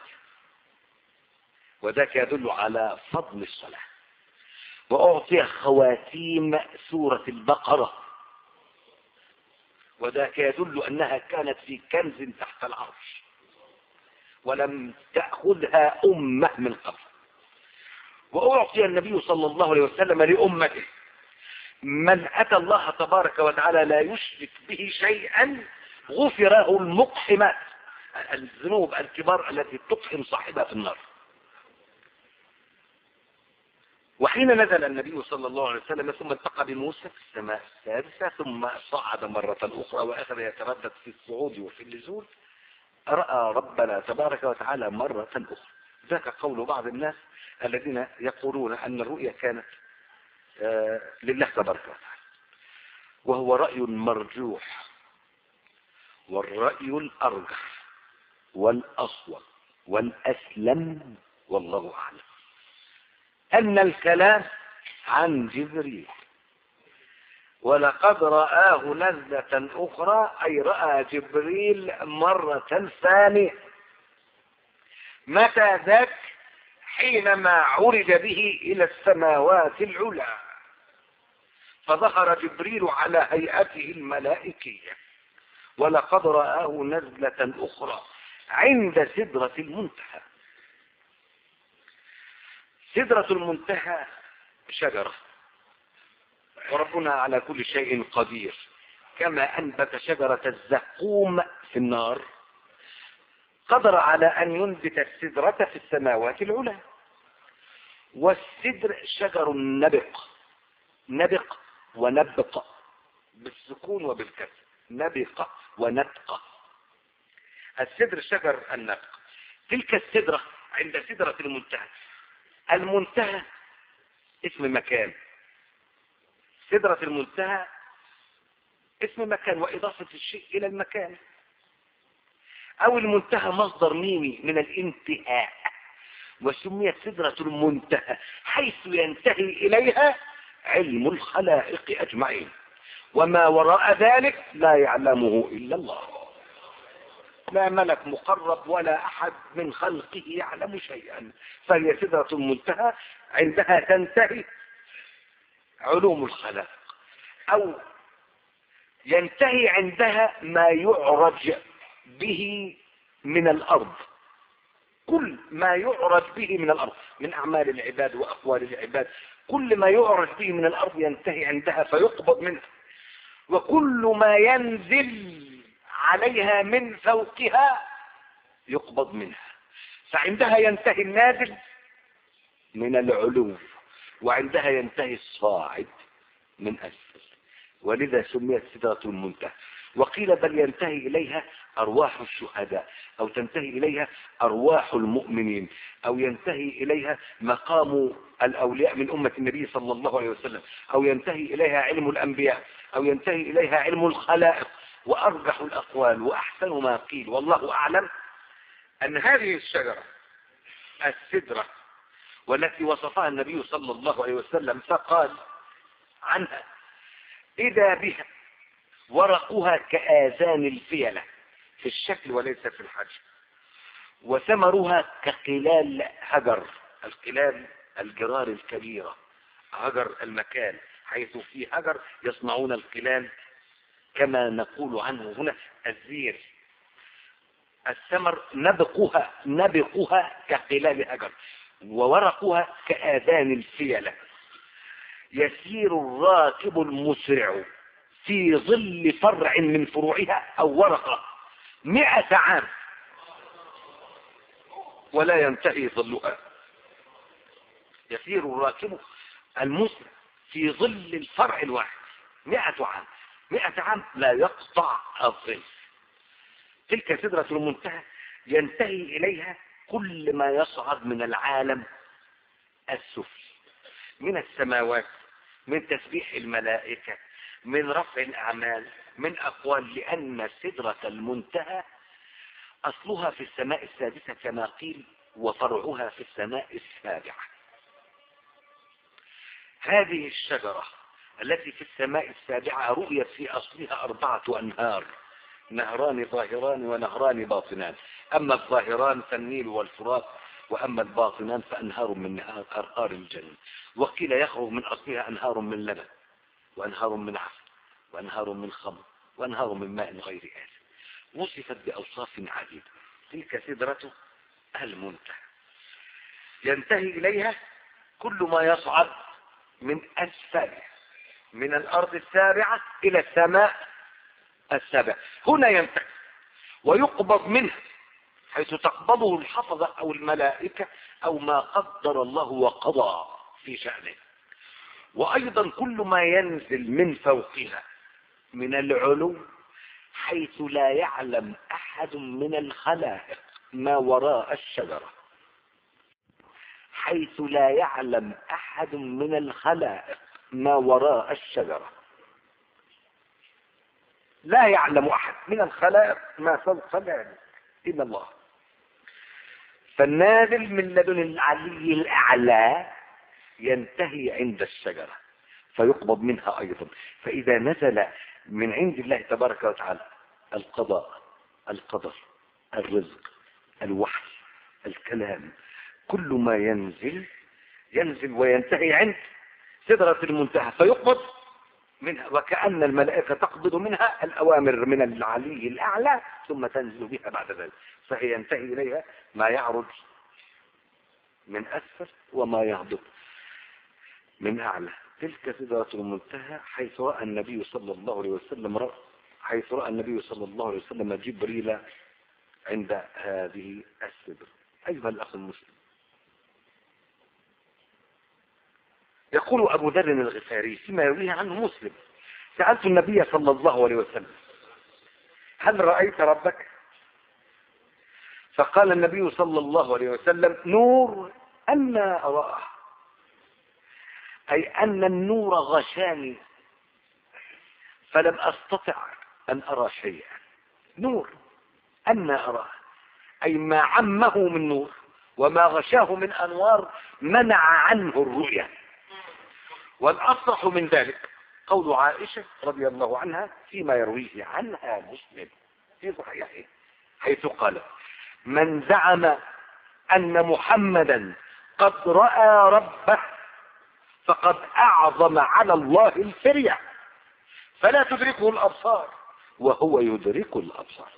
وذاك يدل على فضل الصلاة، وأعطي خواتيم سورة البقرة وذاك يدل أنها كانت في كنز تحت العرش ولم تأخذها أمة من قبل. وأعطي النبي صلى الله عليه وسلم لأمته من أتى الله تبارك وتعالى لا يشرك به شيئا غفره المقحمات، الذنوب الكبار التي تقحم صاحبها في النار. وحين نزل النبي صلى الله عليه وسلم ثم التقى بموسى في السماء السادسة ثم صعد مرة أخرى وأخذ يتردد في الصعود وفي النزول رأى ربنا تبارك وتعالى مرة أخرى. ذاك قول بعض الناس الذين يقولون أن الرؤيا كانت آه لله تبارك وتعالى، وهو رأي مرجوح، والرأي الأرجح والأصوب والأسلم والله أعلم أن الكلام عن جبريل. ولقد رآه نزلة أخرى أي رأى جبريل مرة ثانية. متى ذاك؟ حينما عرج به إلى السماوات العلى فظهر جبريل على هيئته الملائكية. ولقد رآه نزلة أخرى عند سدرة المنتهى. سدرة المنتهى شجرة، وربنا على كل شيء قدير. كما أنبت شجرة الزقوم في النار قدر على أن ينبت السدرة في السماوات العلى. والسدر شجر نبق، نبق ونبق بالسكون وبالكسر، نبق ونبق. السدر شجر النبق. تلك السدرة عند سدرة المنتهى. المنتهى اسم مكان، سدرة المنتهى اسم مكان وإضافة الشيء إلى المكان، أو المنتهى مصدر ميمي من الانتهاء، وسميت سدرة المنتهى حيث ينتهي إليها علم الخلائق أجمعين. وما وراء ذلك لا يعلمه إلا الله. لا ملك مقرب ولا أحد من خلقه يعلم شيئا. فهي سدرة المنتهى، عندها تنتهي علوم الخلق، أو ينتهي عندها ما يعرج به من الأرض. كل ما يعرج به من الأرض من أعمال العباد وأقوال العباد، كل ما يعرج به من الأرض ينتهي عندها فيقبض منها. وكل ما ينزل عليها من فوقها يقبض منها. فعندها ينتهي النازل من العلو، وعندها ينتهي الصاعد من أسفل، ولذا سميت سدرة المنتهى. وقيل بل ينتهي إليها أرواح الشهداء، أو تنتهي إليها أرواح المؤمنين، أو ينتهي إليها مقام الأولياء من أمة النبي صلى الله عليه وسلم، أو ينتهي إليها علم الأنبياء، أو ينتهي إليها علم الخلائق. وأرجح الأقوال وأحسن ما قيل والله أعلم أن هذه الشجرة السدرة، والتي وصفها النبي صلى الله عليه وسلم فقال عنها: إذا بها ورقها كآذان الفيلة في الشكل وليس في الحجم، وثمرها كقلال هجر، القلال الجرار الكبيرة، هجر المكان حيث في هجر يصنعون القلال كما نقول عنه هنا الزير. الثمر نبقها نبقها كقلال هجر، وورقها كآذان الفيلة. يسير الراكب المسرع في ظل فرع من فروعها أو ورقة مئة عام ولا ينتهي ظلها. يسير الراكب المسرع في ظل الفرع الواحد مئة عام، مئة عام لا يقطع الظل. تلك سدرة المنتهى ينتهي إليها كل ما يصعد من العالم السفلي، من السماوات، من تسبيح الملائكة، من رفع الأعمال، من أقوال. لأن سدرة المنتهى أصلها في السماء السادسة كما قيل، وفرعها في السماء السابعة. هذه الشجرة التي في السماء السابعة رؤيت في أصلها أربعة أنهار، نهران ظاهران ونهران باطنان. أما الظاهران فالنيل والفرات، وأما الباطنان فأنهار من نهار أنهار الجنة. وقيل يخرج من أصلها أنهار من لبن، وأنهار من عسل، وأنهار من خمر، وأنهار من ماء غير آسن. وصفت بأوصاف عديدة. تلك سدرة المنتهى ينتهي إليها كل ما يصعد من أسفل من الأرض السابعة إلى السماء السابعة. هنا ينتهي ويقبض منه حيث تقبضه الحفظة أو الملائكة أو ما قدر الله وقضى في شأنه. وأيضا كل ما ينزل من فوقها من العلو حيث لا يعلم أحد من الخلائق ما وراء الشجرة، حيث لا يعلم أحد من الخلائق ما وراء الشجرة. لا يعلم أحد من الخلائق ما فوق ذلك إلا الله. فالنازل من لدن العلي الأعلى ينتهي عند الشجرة فيقبض منها أيضا. فإذا نزل من عند الله تبارك وتعالى القضاء، القدر، الرزق، الوحي، الكلام، كل ما ينزل ينزل وينتهي عند سدرة المنتهى فيقبض منها. وكأن الملائكة تقبض منها الأوامر من العلي الأعلى ثم تنزل بها بعد ذلك. فهي ينتهي إليها ما يعرج من أسفل وما يهبط من أعلى. تلك سدرة المنتهى حيث رأى النبي صلى الله عليه وسلم رأى حيث رأى النبي صلى الله عليه وسلم جبريل عند هذه السدرة. أيها الأخ المسلم، يقول أبو ذر الغفاري فيما يرويه عنه مسلم: سألت النبي صلى الله عليه وسلم: هل رأيت ربك؟ فقال النبي صلى الله عليه وسلم: نور أنا أراه، أي أن النور غشاني فلم أستطع أن أرى شيئا. نور أنا أراه، أي ما عمه من نور وما غشاه من أنوار منع عنه الرؤية. والأصرح من ذلك قول عائشة رضي الله عنها فيما يرويه عنها مسلم في صحيحه، حيث قال: من زعم أن محمدا قد رأى ربه فقد أعظم على الله الفرية، فلا تدركه الأبصار وهو يدرك الأبصار.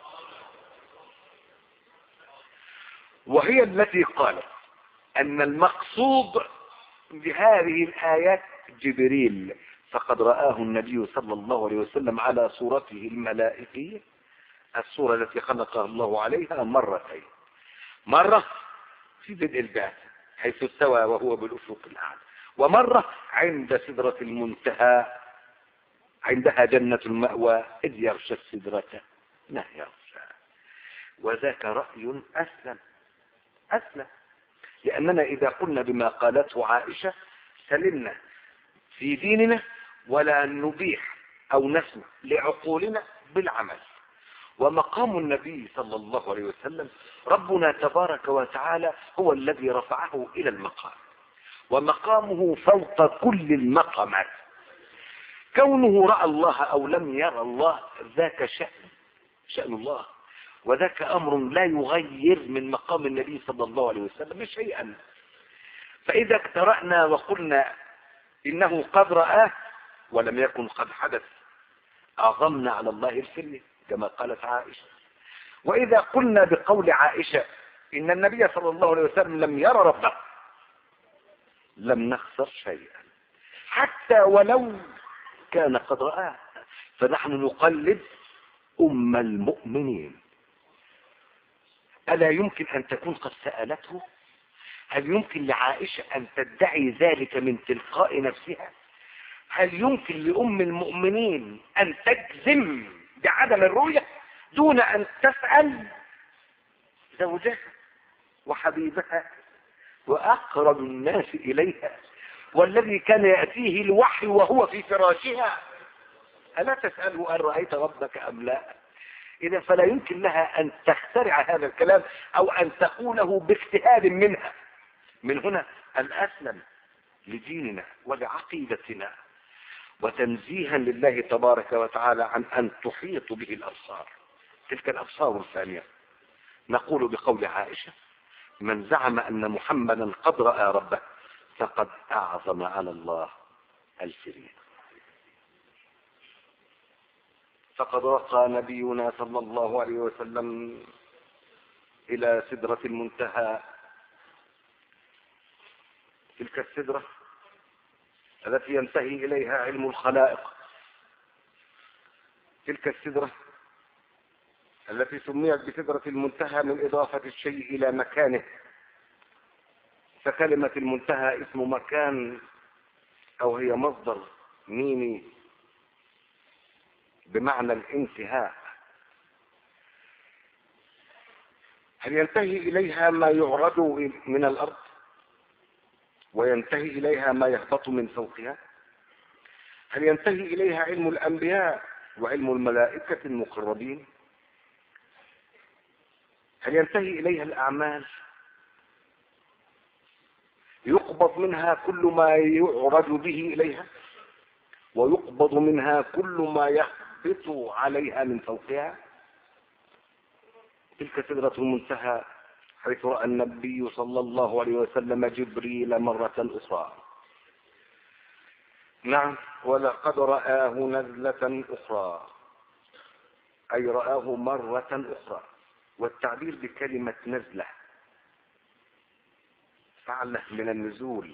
وهي التي قالت أن المقصود بهذه الآيات جبريل، فقد رآه النبي صلى الله عليه وسلم على صورته الملائكية، الصورة التي خلقها الله عليها مرتين، مرة في بدء البعث حيث استوى وهو بالأفق الأعلى، ومرة عند سدرة المنتهى عندها جنة المأوى إذ يغشى السدرة ما يغشى. وذاك رأي أسلم أسلم لأننا إذا قلنا بما قالته عائشة سلمنا في ديننا، ولا نبيح أو نسمح لعقولنا بالعمل. ومقام النبي صلى الله عليه وسلم ربنا تبارك وتعالى هو الذي رفعه إلى المقام، ومقامه فوق كل المقامات. كونه رأى الله أو لم يرى الله ذاك شأن شأن الله، وذاك أمر لا يغير من مقام النبي صلى الله عليه وسلم شيئا. فإذا اقترأنا وقلنا إنه قد رآه ولم يكن قد حدث أعظمنا على الله الفرية كما قالت عائشة. وإذا قلنا بقول عائشة إن النبي صلى الله عليه وسلم لم يرى ربه لم نخسر شيئا حتى ولو كان قد رآه، فنحن نقلد أم المؤمنين. ألا يمكن أن تكون قد سألته؟ هل يمكن لعائشة أن تدعي ذلك من تلقاء نفسها؟ هل يمكن لأم المؤمنين أن تجزم بعدم الرؤية دون أن تسأل زوجها وحبيبها وأقرب الناس إليها والذي كان يأتيه الوحي وهو في فراشها؟ ألا تسأله أن رأيت ربك أم لا؟ إذا فلا يمكن لها أن تخترع هذا الكلام أو أن تقوله باجتهاد منها. من هنا الأسلم لديننا ولعقيدتنا، وتنزيها لله تبارك وتعالى عن أن تحيط به الأبصار، تلك الأبصار الثانية. نقول بقول عائشة: من زعم أن محمدا قد رأى ربه فقد أعظم على الله الفرية. فقد رقى نبينا صلى الله عليه وسلم إلى سدرة المنتهى، تلك السدرة التي ينتهي إليها علم الخلائق، تلك السدرة التي سميت بسدرة المنتهى من إضافة الشيء إلى مكانه، فكلمة المنتهى اسم مكان أو هي مصدر ميمي بمعنى الانتهاء. هل ينتهي إليها ما يعرض من الأرض وينتهي إليها ما يهبط من فوقها؟ هل ينتهي إليها علم الأنبياء وعلم الملائكة المقربين؟ هل ينتهي إليها الأعمال؟ يقبض منها كل ما يعرض به إليها ويقبض منها كل ما يهبط عليها من فوقها؟ تلك سدرة المنتهى حيث رأى النبي صلى الله عليه وسلم جبريل مرة أخرى. نعم، ولقد رآه نزلة أخرى، أي رآه مرة أخرى. والتعبير بكلمة نزلة فعله من النزول،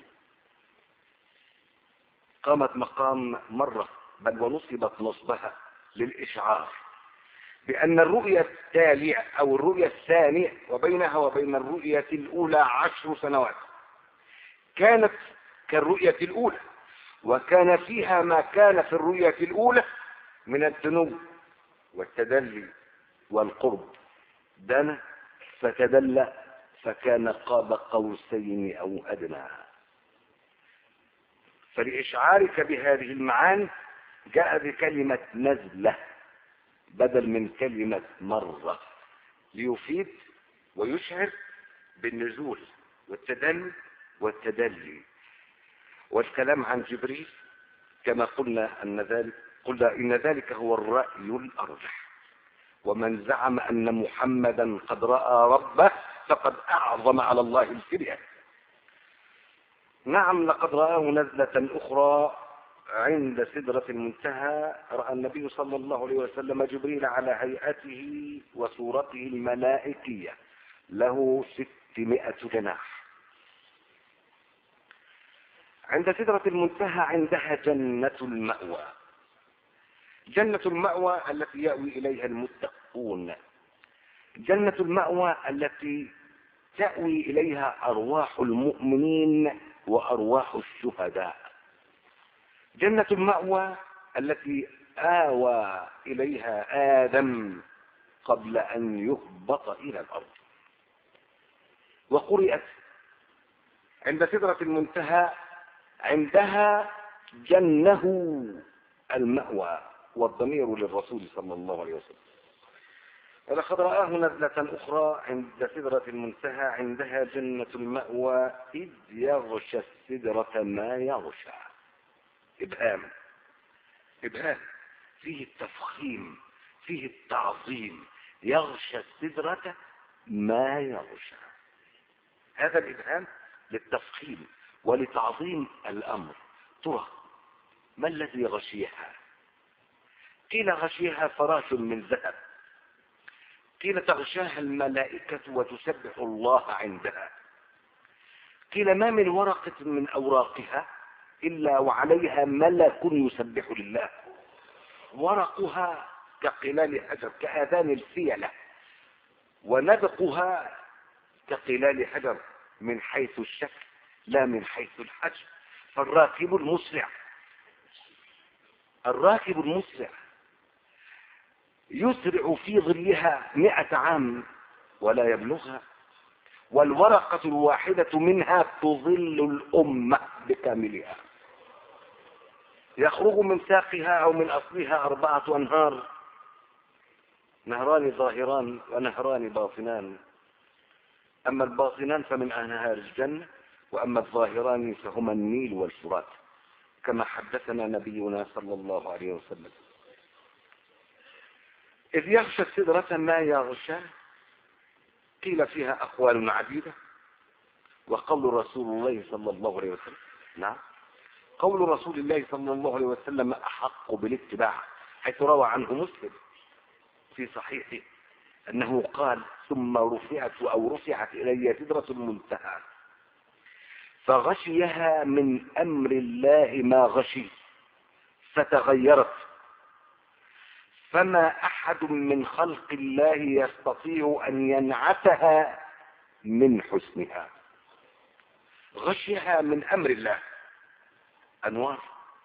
قامت مقام مرة، بل ونصبت نصبها للإشعار بأن الرؤية التالية أو الرؤية الثانية وبينها وبين الرؤية الأولى عشر سنوات كانت كالرؤية الأولى، وكان فيها ما كان في الرؤية الأولى من الدنو والتدلي والقرب. دنا فتدلى فكان قاب قوسين أو أدنى. فلإشعارك بهذه المعاني جاء بكلمة نزلة بدل من كلمة مرة، ليفيد ويشعر بالنزول والتدني والتدلي. والكلام عن جبريل كما قلنا أن ذلك قلنا إن ذلك هو الرأي الأرجح. ومن زعم أن محمدا قد رأى ربه فقد أعظم على الله الفرية. نعم، لقد رآه نزلة أخرى عند سدرة المنتهى. رأى النبي صلى الله عليه وسلم جبريل على هيئته وصورته الملائكية، له ستمائة جناح. عند سدرة المنتهى عندها جنة المأوى. جنة المأوى التي يأوي إليها المتقون، جنة المأوى التي تأوي إليها أرواح المؤمنين وأرواح الشهداء، جنة المأوى التي آوى إليها آدم قبل أن يهبط إلى الأرض. وقرئت عند سدرة المنتهى عندها جنه المأوى، والضمير للرسول صلى الله عليه وسلم. ولقد رآه نزلة أخرى عند سدرة المنتهى عندها جنة المأوى إذ يغشى السدرة ما يغشى. إبهام إبهام فيه التفخيم، فيه التعظيم. يغشى السدرة ما يغشى، هذا الإبهام للتفخيم ولتعظيم الأمر. ترى ما الذي غشيها؟ قيل غشيها فراش من ذهب، قيل تغشاها الملائكة وتسبح الله عندها، قيل ما من ورقة من أوراقها إلا وعليها ملك يسبح لله. ورقها كقلال حجر كآذان الفيلة، ونبقها كقلال حجر من حيث الشكل لا من حيث الحجم. فالراكب المسرع الراكب المسرع يسرع في ظلها مئة عام ولا يبلغها، والورقة الواحدة منها تظل الأمة بكاملها. يخرج من ساقها أو من أصلها أربعة أنهار، نهران ظاهران ونهران باطنان. أما الباطنان فمن أنهار الجنة، وأما الظاهران فهما النيل والفرات، كما حدثنا نبينا صلى الله عليه وسلم. إذ يغشى السدرة ما يغشى، قيل فيها أقوال عديدة. وقول رسول الله صلى الله عليه وسلم، نعم، قول رسول الله صلى الله عليه وسلم أحق بالاتباع، حيث روى عنه مسلم في صحيحه أنه قال: ثم رفعت أو رفعت إلي سدرة المنتهى فغشيها من أمر الله ما غشي، فتغيرت، فما أحد من خلق الله يستطيع أن ينعتها من حسنها. غشيها من أمر الله، أنوار،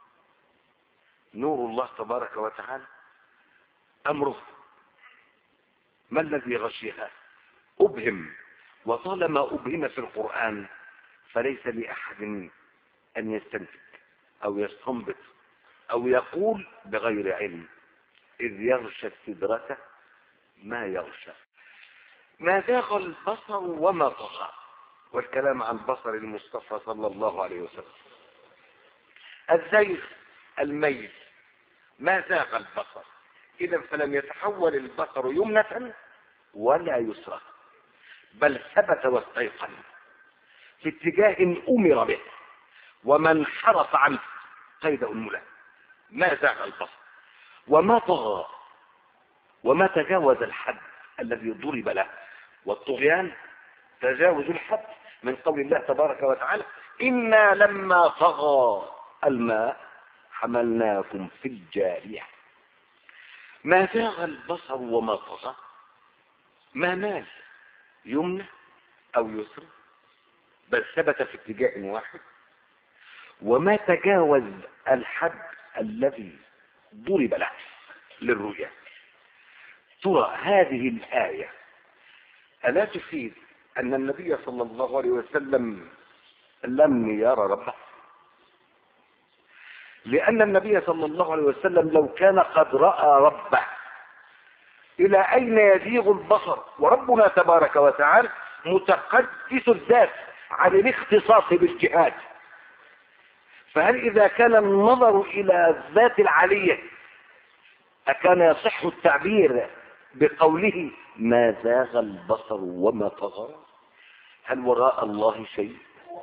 نور الله تبارك وتعالى، أمره. ما الذي غشيها؟ أبهم. وطالما أبهم في القرآن فليس لأحد أن يستنتج أو يستنبط أو يقول بغير علم. إذ يغشى السدرة ما يغشى. ما زاغ البصر وما طغى، والكلام عن بصر المصطفى صلى الله عليه وسلم. الزيغ الميل، ما زاغ البصر، إذا فلم يتحول البصر يمنة ولا يسرى، بل ثبت واستيقن في اتجاه أمر به، ومن حرف عنه قيد أنمله. ما زاغ البصر وما طغى، وما تجاوز الحد الذي ضرب له. والطغيان تجاوز الحد، من قول الله تبارك وتعالى: إنا لما طغى الماء حملناكم في الجارية. ما زاغ البصر وما طغى، ما مال يمنى أو يسرى، بل ثبت في اتجاه واحد، وما تجاوز الحد الذي ضرب له للرؤيا. ترى هذه الآية ألا تفيد أن النبي صلى الله عليه وسلم لم يرى ربه؟ لأن النبي صلى الله عليه وسلم لو كان قد رأى ربه، إلى أين يزيغ البصر؟ وربنا تبارك وتعالى متقدس الذات عن الاختصاص بالجهاد، فهل إذا كان النظر إلى الذات العلية أكان يصح التعبير بقوله ما زاغ البصر وما طغى؟ هل وراء الله شيء؟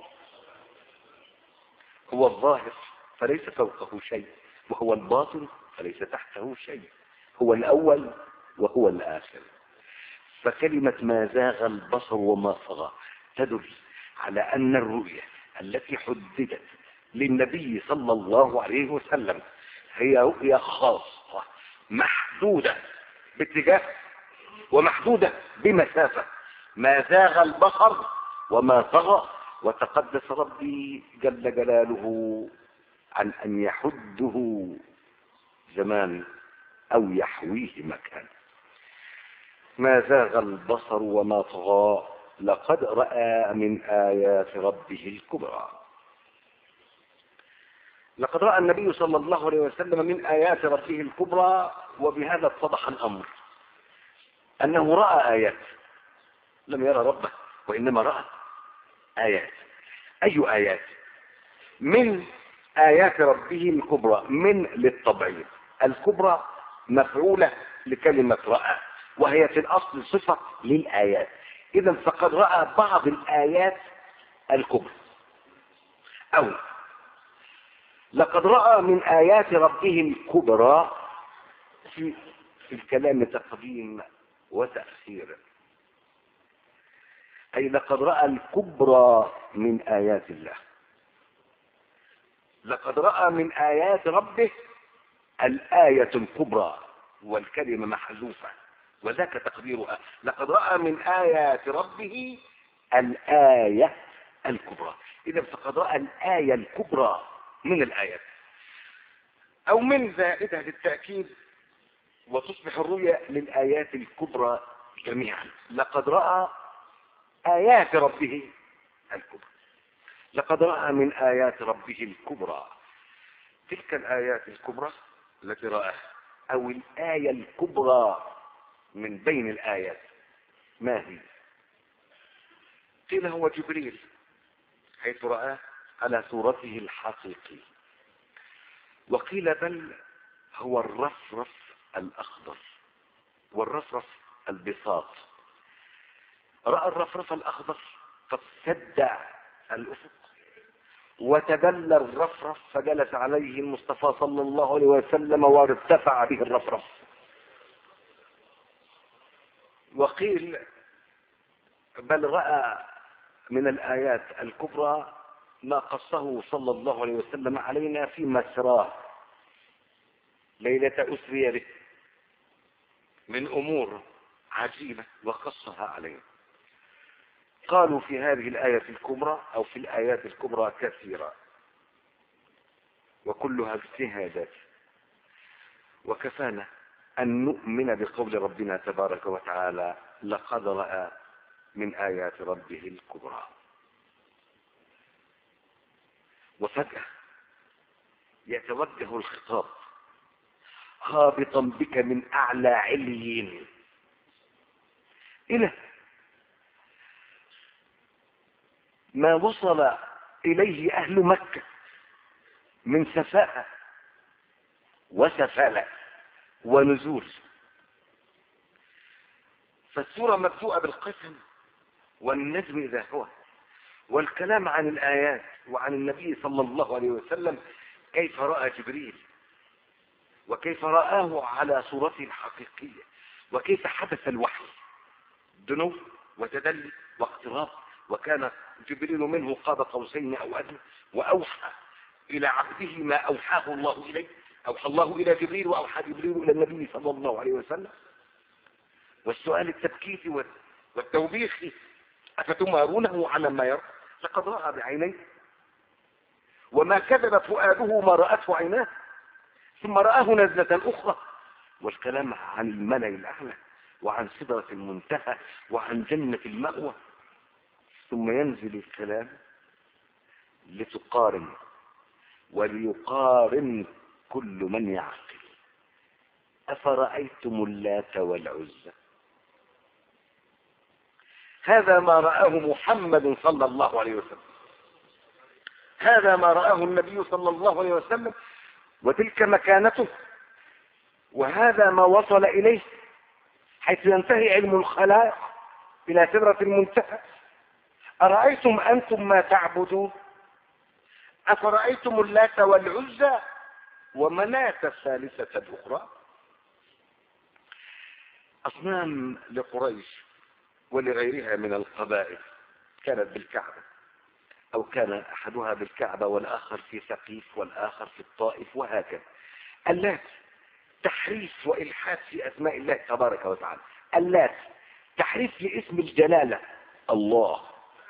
هو الظاهر فليس فوقه شيء، وهو الباطن فليس تحته شيء، هو الأول وهو الآخر. فكلمة ما زاغ البصر وما طغى تدل على أن الرؤية التي حددت للنبي صلى الله عليه وسلم هي رؤية خاصة محدودة باتجاه ومحدودة بمسافة. ما زاغ البصر وما طغى، وتقدس ربي جل جلاله عن أن يحده زمان أو يحويه مكان. ما زاغ البصر وما طغى لقد رأى من آيات ربه الكبرى. لقد رأى النبي صلى الله عليه وسلم من آيات ربه الكبرى، وبهذا اتضح الأمر أنه رأى آيات، لم يرى ربه وإنما رأى آيات. أي آيات؟ من آيات ربه الكبرى، من للطبعية، الكبرى مفعولة لكلمة رأى، وهي في الأصل صفة للآيات. إذا فقد رأى بعض الآيات الكبرى. أو لقد رأى من آيات ربه الكبرى في الكلام تقديم وتأخير، أي لقد رأى الكبرى من آيات الله. لقد رأى من آيات ربه الآية الكبرى، والكلمة محذوفة، وذاك تقديرها لقد رأى من آيات ربه الآية الكبرى. إذا فقد رأى الآية الكبرى من الآيات. أو من زائدة للتأكيد، وتصبح الرؤية للآيات الكبرى جميعا. لقد رأى آيات ربه الكبرى، لقد رأى من آيات ربه الكبرى. تلك الآيات الكبرى التي رآها، أو الآية الكبرى من بين الآيات، ما هي؟ قيل هو جبريل، حيث رآه على صورته الحقيقية. وقيل بل هو الرفرف الأخضر، والرفرف البساط. رأى الرفرف الأخضر فسد الأفق، وتدلى الرفرف فجلس عليه المصطفى صلى الله عليه وسلم وارتفع به الرفرف. وقيل بل رأى من الآيات الكبرى ما قصه صلى الله عليه وسلم علينا في مسراه ليلة أسري به من أمور عجيبة وقصها علينا. قالوا في هذه الآية الكبرى أو في الآيات الكبرى كثيرة، وكلها اجتهادات، وكفانا أن نؤمن بقول ربنا تبارك وتعالى لقد رأى من آيات ربه الكبرى. وفجأة يتوجه الخطاب هابطا بك من أعلى عليين إلى ما وصل إليه أهل مكة من سفاءة وسفالة ونزول. فالسورة مبدوءة بالقسم والنجم إذا هو، والكلام عن الآيات وعن النبي صلى الله عليه وسلم، كيف رأى جبريل، وكيف رآه على صورته الحقيقية، وكيف حدث الوحي دنو وتدلي واقتراب، وكان جبريل منه قاب قوسين أو أدنى، وأوحى إلى عبده ما أوحاه الله إليه. أوحى الله إلى جبريل وأوحى جبريل إلى النبي صلى الله عليه وسلم. والسؤال التبكيتي والتوبيخي أفتمارونه على ما يرى؟ لقد رأى بعينيه، وما كذب فؤاده ما رأته عيناه، ثم رآه نزلة أخرى. والكلام عن الملأ الأعلى وعن سدرة المنتهى وعن جنة المأوى. ثم ينزل الكلام لتقارن وليقارن كل من يعقل. أفرأيتم اللات والعزى؟ هذا ما رآه محمد صلى الله عليه وسلم. هذا ما رآه النبي صلى الله عليه وسلم، وتلك مكانته، وهذا ما وصل إليه، حيث ينتهي علم الخلائق إلى سدرة المنتهى. أرأيتم أنتم ما تعبدون، أفرأيتم اللات والعزى ومناة الثالثة الأخرى. أصنام لقريش ولغيرها من القبائل كانت بالكعبة، أو كان أحدها بالكعبة والآخر في ثقيف والآخر في الطائف، وهكذا. اللات تحريف وإلحاد في أسماء الله تبارك وتعالى. اللات تحريف لاسم الجلالة الله،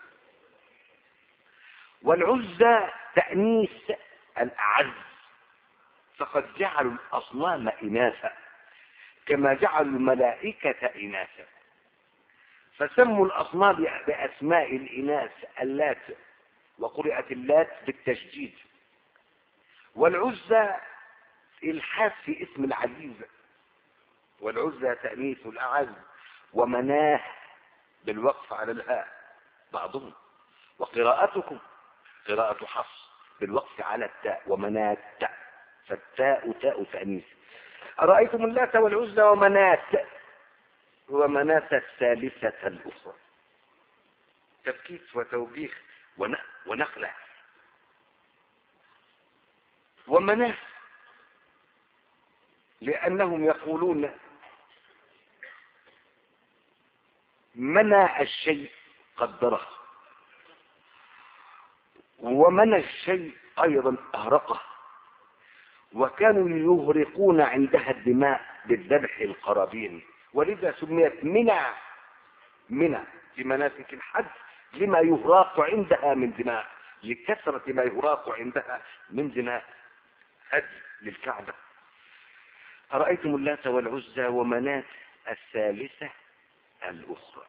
والعزى تأنيث الأعز، فقد جعلوا الأصنام إناثا كما جعلوا الملائكة إناثا، فسموا الأصنام بأسماء الإناث اللات، وقرئت اللات بالتشديد. والعزى إلحاد في اسم العزيز، والعزى تأنيث الأعز، ومناه بالوقف على الهاء بعضهم، وقراءتكم قراءة حفص بالوقف على التاء ومناة، فالتاء تاء تأنيث. أرأيتم اللات والعزى ومناة ومناة الثالثة الأخرى، تبكيت وتوبيخ ونقلة. ومناة لأنهم يقولون منى الشيء قدره، ومنى الشيء أيضا أهرقه، وكانوا يهرقون عندها الدماء بالذبح القرابين، ولذا سميت منى منى في مناسك الحج لما يهراق عندها من دماء، لكثرة ما يهراق عندها من دماء هدي للكعبة. أرأيتم اللات والعزى ومناة الثالثة الأخرى.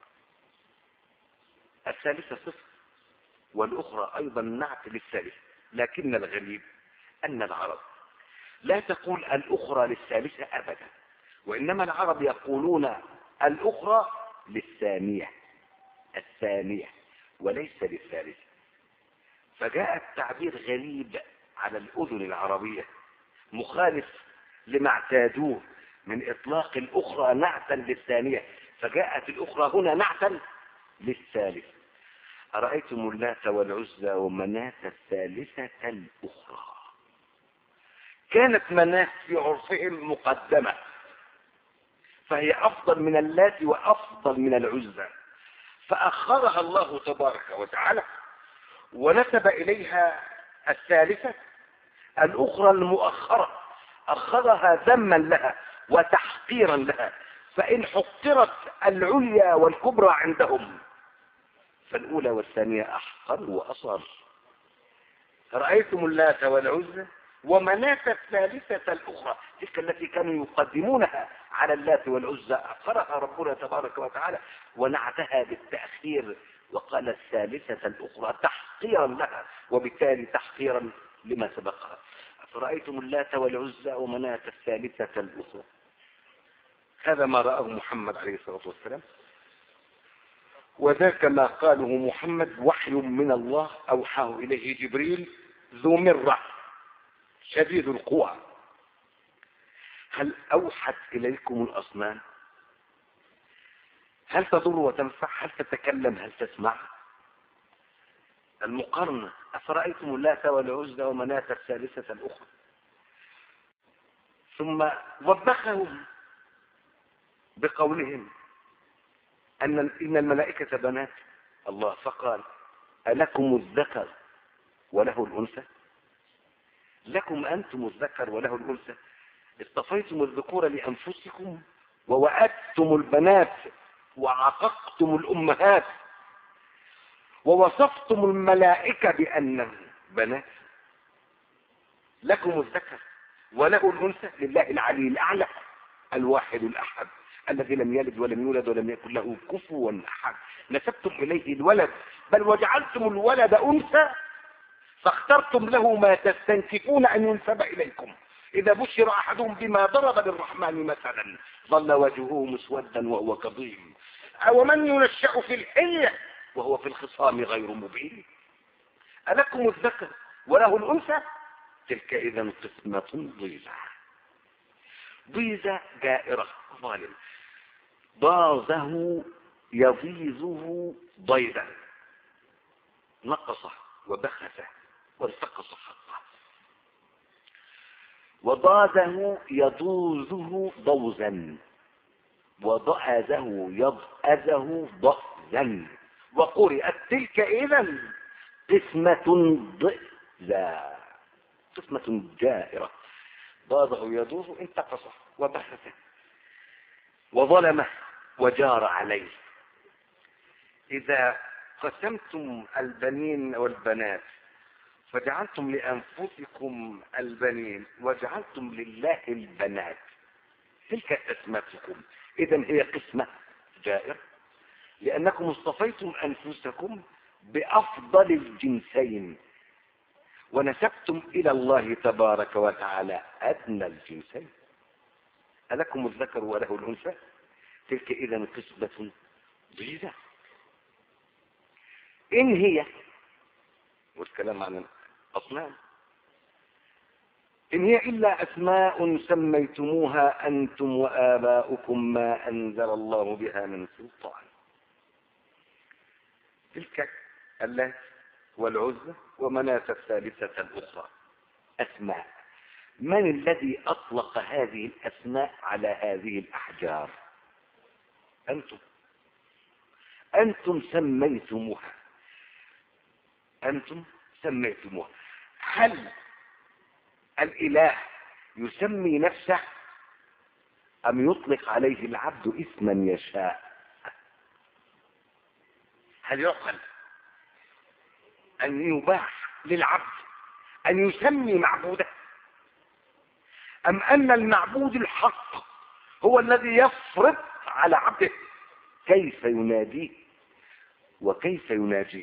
الثالثة صفر، والأخرى أيضا نعت للثالثة، لكن الغريب أن العرب لا تقول الأخرى للثالثة أبدا، وإنما العرب يقولون الأخرى للثانية، الثانية وليس للثالثة. فجاء التعبير غريب على الأذن العربية، مخالف لما اعتادوه من إطلاق الأخرى نعتا للثانية، فجاءت الأخرى هنا نعتا للثالث. أرأيتم اللات والعزى ومناة الثالثة الأخرى. كانت مناة في عرفهم مقدمة، فهي أفضل من اللات وأفضل من العزى، فأخرها الله تبارك وتعالى ونسب إليها الثالثة الأخرى المؤخرة، أخرها ذما لها وتحقيرا لها، فإن حقرت العليا والكبرى عندهم فالأولى والثانية أحقر وأصغر. رأيتم اللات والعزى ومناة الثالثة الأخرى، تلك التي كانوا يقدمونها على اللات والعزى أخرها ربنا تبارك وتعالى ونعتها بالتأخير، وقال الثالثة الأخرى تحقيرا لها، وبالتالي تحقيرا لما سبقها. فرأيتم اللات والعزى ومناة الثالثة الأخرى. هذا ما رآه محمد عليه الصلاة والسلام، وذاك ما قاله محمد وحي من الله أوحاه إليه جبريل ذو مرة شديد القوى. هل أوحت إليكم الأصنام؟ هل تضر وتنفع؟ هل تتكلم؟ هل تسمع؟ المقارنة. أفرأيتم اللات والعزى ومناة الثالثة الأخرى. ثم وبخهم بقولهم أن إن الملائكة بنات الله، فقال ألكم الذكر وله الأنثى؟ لكم أنتم الذكر وله الأنثى، اصطفيتم الذكور لأنفسكم ووأدتم البنات وعققتم الأمهات ووصفتم الملائكة بأنهم بنات. لكم الذكر وله الأنثى، لله العلي الأعلى الواحد الأحد الذي لم يلد ولم يولد ولم يكن له كفوا أحد. نسبتم إليه الولد، بل وجعلتم الولد أنثى فاخترتم له ما تستنكفون أن ينسب إليكم. إذا بشر أحدهم بما ضرب للرحمن مثلا ظل وجهه مسودا وهو كظيم، أو من ينشأ في الحلية وهو في الخصام غير مبين. ألكم الذكر وله الأنثى تلك إذا قسمة ضيزى. ضيزى جائرة ظالم، ضازه يضيزه ضيزا، نقصه وبخسه وانتقص حقه. وضازه يضوزه ضوزا، وضأزه يضأزه ضأزا، وقرئت تلك إذا قسمة ضئزى، قسمة جائرة. ضازه يضوزه انتقصه وبخسه وظلمه وجار عليه. إذا قسمتم البنين والبنات فجعلتم لأنفسكم البنين وجعلتم لله البنات، تلك قسمتكم. إذن هي قسمة جائرة، لأنكم اصطفيتم أنفسكم بأفضل الجنسين ونسبتم إلى الله تبارك وتعالى أدنى الجنسين. ألكم الذكر وله الأنثى؟ تلك إذن قسمة ضيزى. إن هي، والكلام عن الأصنام، إن هي إلا أسماء سميتموها أنتم وآباؤكم ما أنزل الله بها من سلطان. تلك اللات والعزى ومناة الثالثة الأخرى أسماء. من الذي أطلق هذه الأسماء على هذه الأحجار؟ أنتم. أنتم سميتموها، أنتم سميتموها. هل الإله يسمي نفسه أم يطلق عليه العبد اسما يشاء؟ هل يعقل أن يباح للعبد أن يسمي معبوده، أم أن المعبود الحق هو الذي يفرض على عبده كيف يناديه وكيف يناجيه؟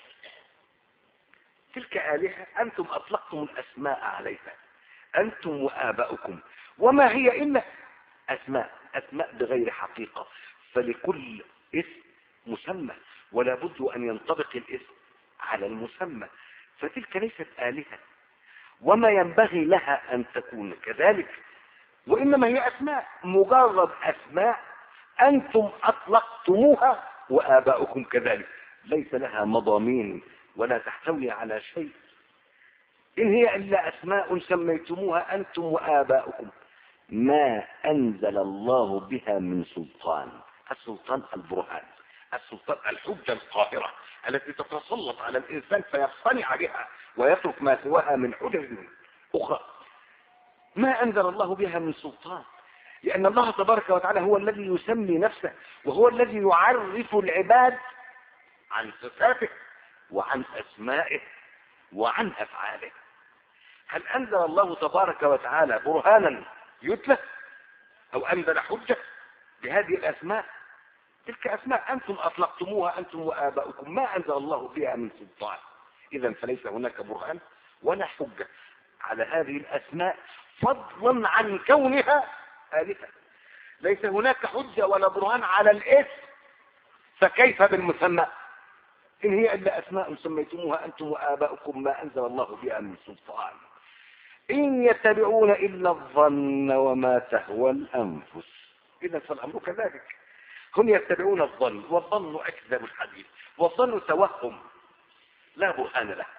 تلك آلهة أنتم أطلقتم الأسماء عليها أنتم وآباؤكم، وما هي إلا أسماء، أسماء بغير حقيقة. فلكل اسم مسمى، ولا بد أن ينطبق الاسم على المسمى. فتلك ليست آلهة، وما ينبغي لها أن تكون كذلك، وإنما هي أسماء، مجرد أسماء أنتم أطلقتموها وآباؤكم كذلك، ليس لها مضامين ولا تحتوي على شيء. إن هي إلا أسماء سميتموها أنتم وآباؤكم ما أنزل الله بها من سلطان. السلطان البرهان، السلطان الحجة القاهرة التي تتسلط على الإنسان فيقتنع بها ويترك ما سواها من حجج أخرى. ما أنزل الله بها من سلطان، لأن الله تبارك وتعالى هو الذي يسمي نفسه، وهو الذي يعرف العباد عن صفاته وعن أسمائه وعن أفعاله. هل أنزل الله تبارك وتعالى برهانا يتلى أو أنزل حجة بهذه الأسماء؟ تلك أسماء أنتم أطلقتموها أنتم وآباؤكم ما أنزل الله بها من سلطان. إذن فليس هناك برهان ولا حجة على هذه الأسماء فضلا عن كونها آلهة. ليس هناك حجة ولا برهان على الاسم، فكيف بالمسمى؟ إن هي إلا أسماء سميتموها أنتم وآباؤكم ما أنزل الله بها من سلطان. إن يتبعون إلا الظن وما تهوى الأنفس. إذا فالأمر كذلك، هم يتبعون الظن، والظن أكذب الحديث، والظن توهم لا برهان له.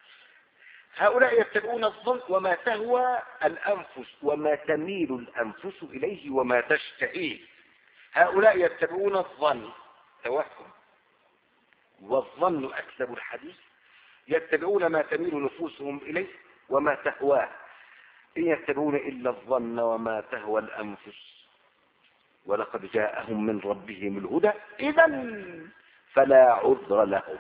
هؤلاء يتبعون الظن وما تهوى الأنفس وما تميل الأنفس إليه وما تشتهيه. هؤلاء يتبعون الظن توهم، والظن أكذب الحديث، يتبعون ما تميل نفوسهم إليه وما تهواه. إن يتبعون إلا الظن وما تهوى الأنفس ولقد جاءهم من ربهم الهدى إذن فلا عذر لهم.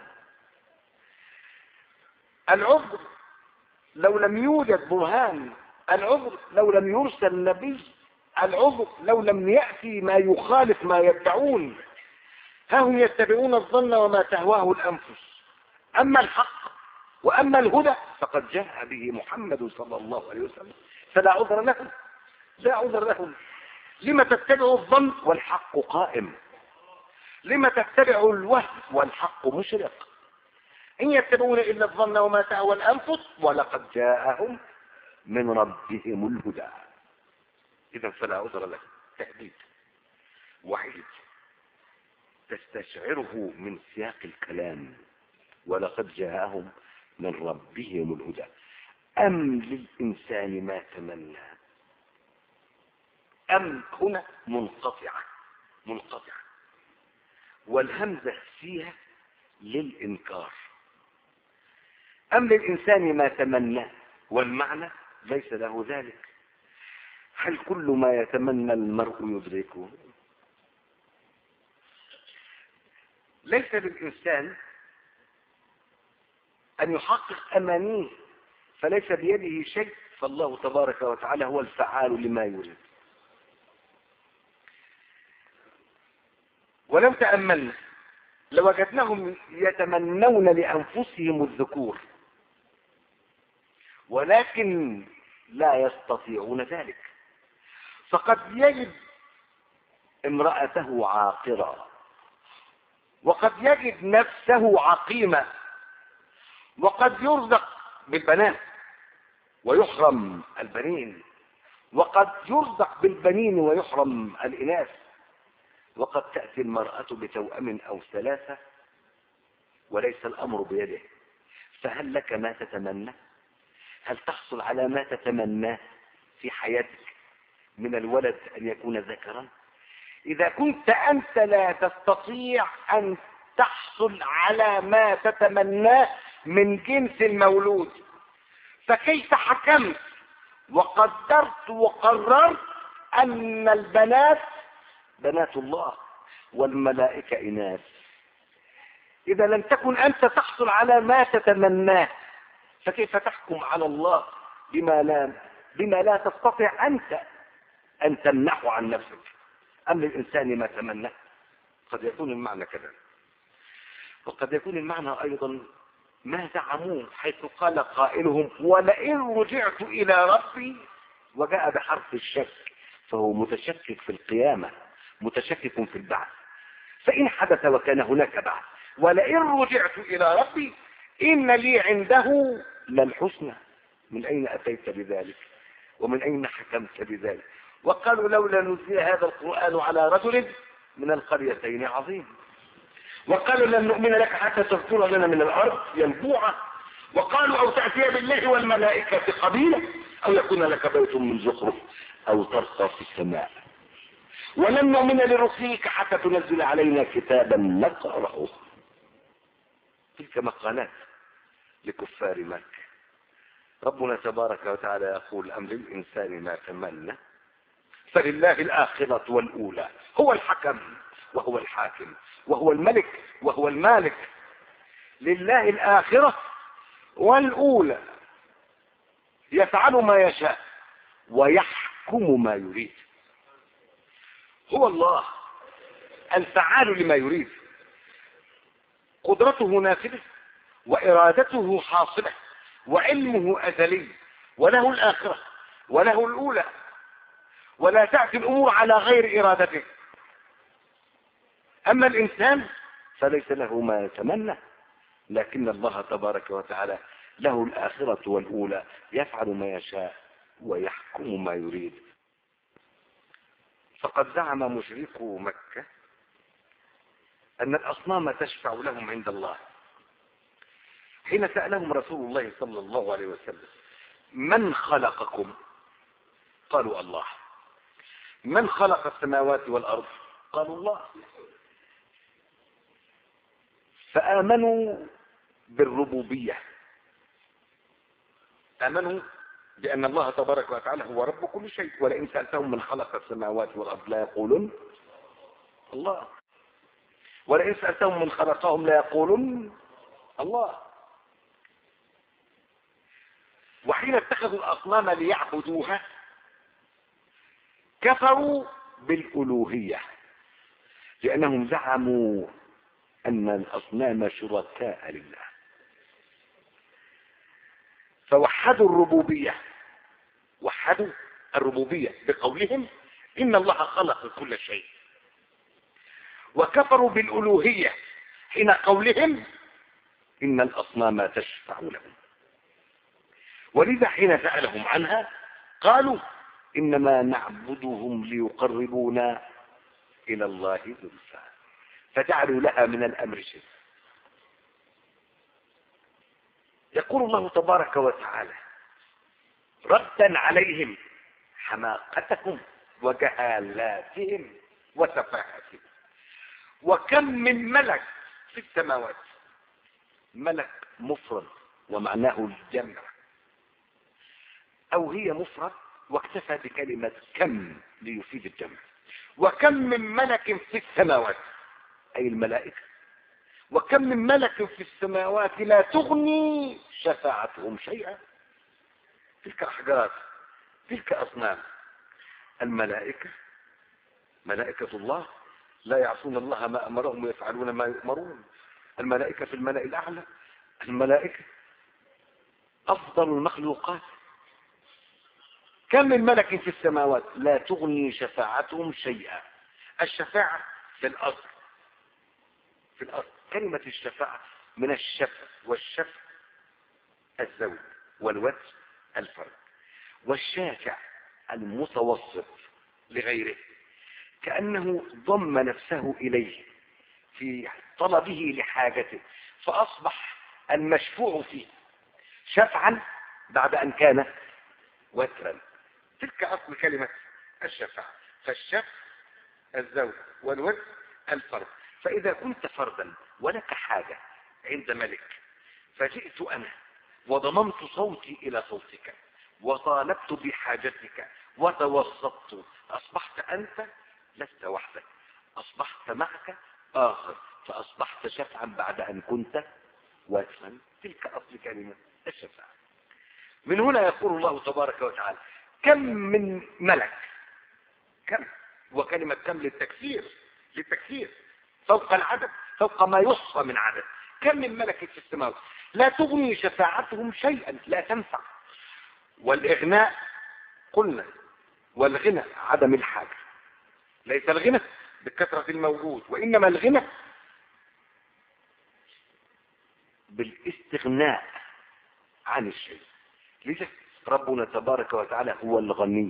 العذر لو لم يوجد برهان، العذر لو لم يرسل نبي، العذر لو لم يأتي ما يخالف ما يدعون. ها هم يتبعون الظن وما تهواه الأنفس، أما الحق وأما الهدى فقد جاء به محمد صلى الله عليه وسلم، فلا عذر لهم، لا عذر لهم. لما تتبعوا الظن والحق قائم؟ لما تتبعوا الوهم والحق مشرق؟ إن يتبعون إلا الظن وما تهوى الأنفس ولقد جاءهم من ربهم الهدى. إذا فلا عذر له. تهديد وعيد تستشعره من سياق الكلام، ولقد جاءهم من ربهم الهدى. أم للإنسان ما تمنى. أم هنا منقطعة منقطعة والهمزة فيها للإنكار. أم للإنسان ما تمنى والمعنى ليس له ذلك. هل كل ما يتمنى المرء يدركه؟ ليس للإنسان أن يحقق أمانيه، فليس بيده شيء، فالله تبارك وتعالى هو الفعال لما يريد. ولو تأملنا لوجدناهم يتمنون لأنفسهم الذكور، ولكن لا يستطيعون ذلك. فقد يجد امرأته عاقرة، وقد يجد نفسه عقيمة، وقد يرزق بالبنات ويحرم البنين، وقد يرزق بالبنين ويحرم الإناث، وقد تأتي المرأة بتوأم أو ثلاثة وليس الأمر بيده. فهل لك ما تتمنى؟ هل تحصل على ما تتمناه في حياتك من الولد أن يكون ذكرا؟ إذا كنت أنت لا تستطيع أن تحصل على ما تتمناه من جنس المولود، فكيف حكمت وقدرت وقررت أن البنات بنات الله والملائكة إناث؟ إذا لم تكن أنت تحصل على ما تتمناه، فكيف تحكم على الله بما لا بما لا تستطيع أنت أن تمنحه عن نفسك؟ أم للإنسان ما تمنى. قد يكون المعنى كذا، وقد يكون المعنى أيضا ما زعموه، حيث قال قائلهم ولئن رجعت إلى ربي، وجاء بحرف الشك، فهو متشكك في القيامة، متشكك في البعث. فإن حدث وكان هناك بعث، ولئن رجعت إلى ربي إن لي عنده للحسنى. من أين أتيت بذلك؟ ومن أين حكمت بذلك؟ وقالوا لولا نزل هذا القرآن على رجل من القريتين عظيم. وقالوا لن نؤمن لك حتى تذكر لنا من الأرض ينبوعا. وقالوا أو تأتي بالله والملائكة قبيلا، أو يكون لك بيت من زخرف أو ترقى في السماء، ولن نؤمن لرسلك حتى تنزل علينا كتابا نقرأه. تلك مقالات لكفار مكة. ربنا تبارك وتعالى يقول أم للإنسان ما تمنى، فلله الآخرة والأولى. هو الحكم وهو الحاكم وهو الملك وهو المالك. لله الآخرة والأولى، يفعل ما يشاء ويحكم ما يريد. هو الله الفعال لما يريد، قدرته نافذة وإرادته حاصلة وعلمه أزلي، وله الآخرة وله الأولى، ولا تأتي الأمور على غير إرادته. أما الإنسان فليس له ما يتمنى، لكن الله تبارك وتعالى له الآخرة والأولى، يفعل ما يشاء ويحكم ما يريد. فقد زعم مشركو مكة أن الأصنام تشفع لهم عند الله. حين سألهم رسول الله صلى الله عليه وسلم من خلقكم؟ قالوا الله. من خلق السماوات والأرض؟ قالوا الله. فآمنوا بالربوبية، آمنوا بأن الله تبارك وتعالى هو رب كل شيء. ولئن سألتهم من خلق السماوات والأرض لا يقولون الله، ولئن سألتهم من خلقهم لا يقولون الله. وحين اتخذوا الأصنام ليعبدوها كفروا بالألوهية، لأنهم زعموا أن الأصنام شركاء لله، فوحدوا الربوبية، وحدوا الربوبية بقولهم إن الله خلق كل شيء، وكفروا بالألوهية حين قولهم إن الأصنام تشفع لهم. ولذا حين سألهم عنها قالوا إنما نعبدهم ليقربونا إلى الله زلفى، فجعلوا لها من الأمر شيء. يقول الله تبارك وتعالى ردا عليهم حماقتهم وجهالاتهم وسفاهتهم: وكم من ملك في السماوات. ملك مفرد ومعناه الجمع، أو هي مفرد واكتفى بكلمة كم ليفيد الجمع. وكم من ملك في السماوات أي الملائكة. وكم من ملك في السماوات لا تغني شفاعتهم شيئا. تلك أحجار، تلك أصنام. الملائكة ملائكة الله لا يعصون الله ما أمرهم ويفعلون ما يؤمرون. الملائكة في الملأ الأعلى. الملائكة أفضل المخلوقات. كم من ملك في السماوات لا تغني شفاعتهم شيئا. الشفاعة في الأصل في الأصل كلمة الشفاعة من الشفع، والشفع الزوج، والوجه الفرد، والشافع المتوسط لغيره، كأنه ضم نفسه إليه في طلبه لحاجته، فأصبح المشفوع فيه شفعا بعد أن كان وترا. تلك أصل كلمة الشفاعة. فالشفع الزوج والوجه الفرد. فإذا كنت فردا ولك حاجة عند ملك، فجئت أنا وضممت صوتي إلى صوتك وطالبت بحاجتك وتوسطت، أصبحت أنت لست وحدك، أصبحت معك آخر، فأصبحت شفعا بعد أن كنت وترا. تلك أصل كلمة الشفاعة. من هنا يقول الله تبارك وتعالى كم من ملك. كم، وكلمة كم للتكثير، للتكثير فوق العدد، فوق ما يحصى من عدد. كم من ملك في السماوات لا تغني شفاعتهم شيئا، لا تنفع. والإغناء قلنا، والغنى عدم الحاجة. ليس الغنى بكثرة الموجود، وإنما الغنى بالاستغناء عن الشيء. لذا ربنا تبارك وتعالى هو الغني،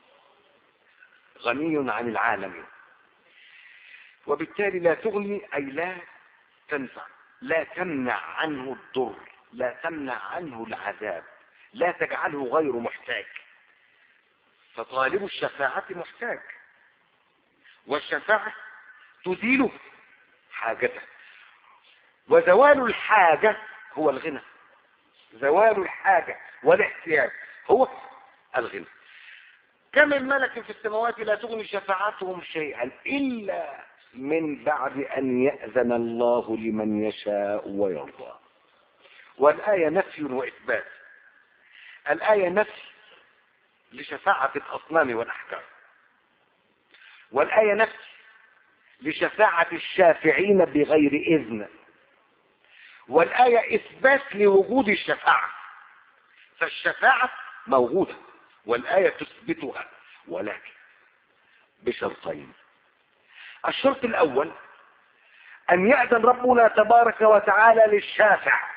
غني عن العالم، وبالتالي لا تغني أي لا تنفع، لا تمنع عنه الضر، لا تمنع عنه العذاب، لا تجعله غير محتاج. فطالب الشفاعة محتاج، والشفاعة تزيل حاجته. وزوال الحاجة هو الغنى. زوال الحاجة والاحتياج هو الغنى. كم من ملك في السماوات لا تغني شفاعتهم شيئا إلا من بعد أن يأذن الله لمن يشاء ويرضى. والآية نفي وإثبات. الآية نفي لشفاعة الأصنام والأحجار، والآية نفي لشفاعة الشافعين بغير إذن، والآية إثبات لوجود الشفاعة. فالشفاعة موجودة والآية تثبتها، ولكن بشرطين. الشرط الأول أن يأذن ربنا تبارك وتعالى للشافع،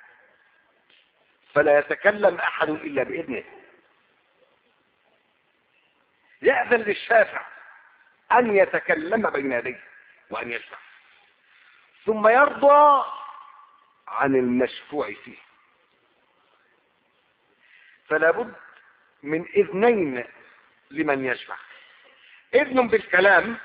فلا يتكلم أحد إلا بإذنه. يأذن للشافع أن يتكلم بين يديه وأن يشفع، ثم يرضى عن المشفوع فيه. فلا بد من إذنين لمن يشفع: إذن بالكلام،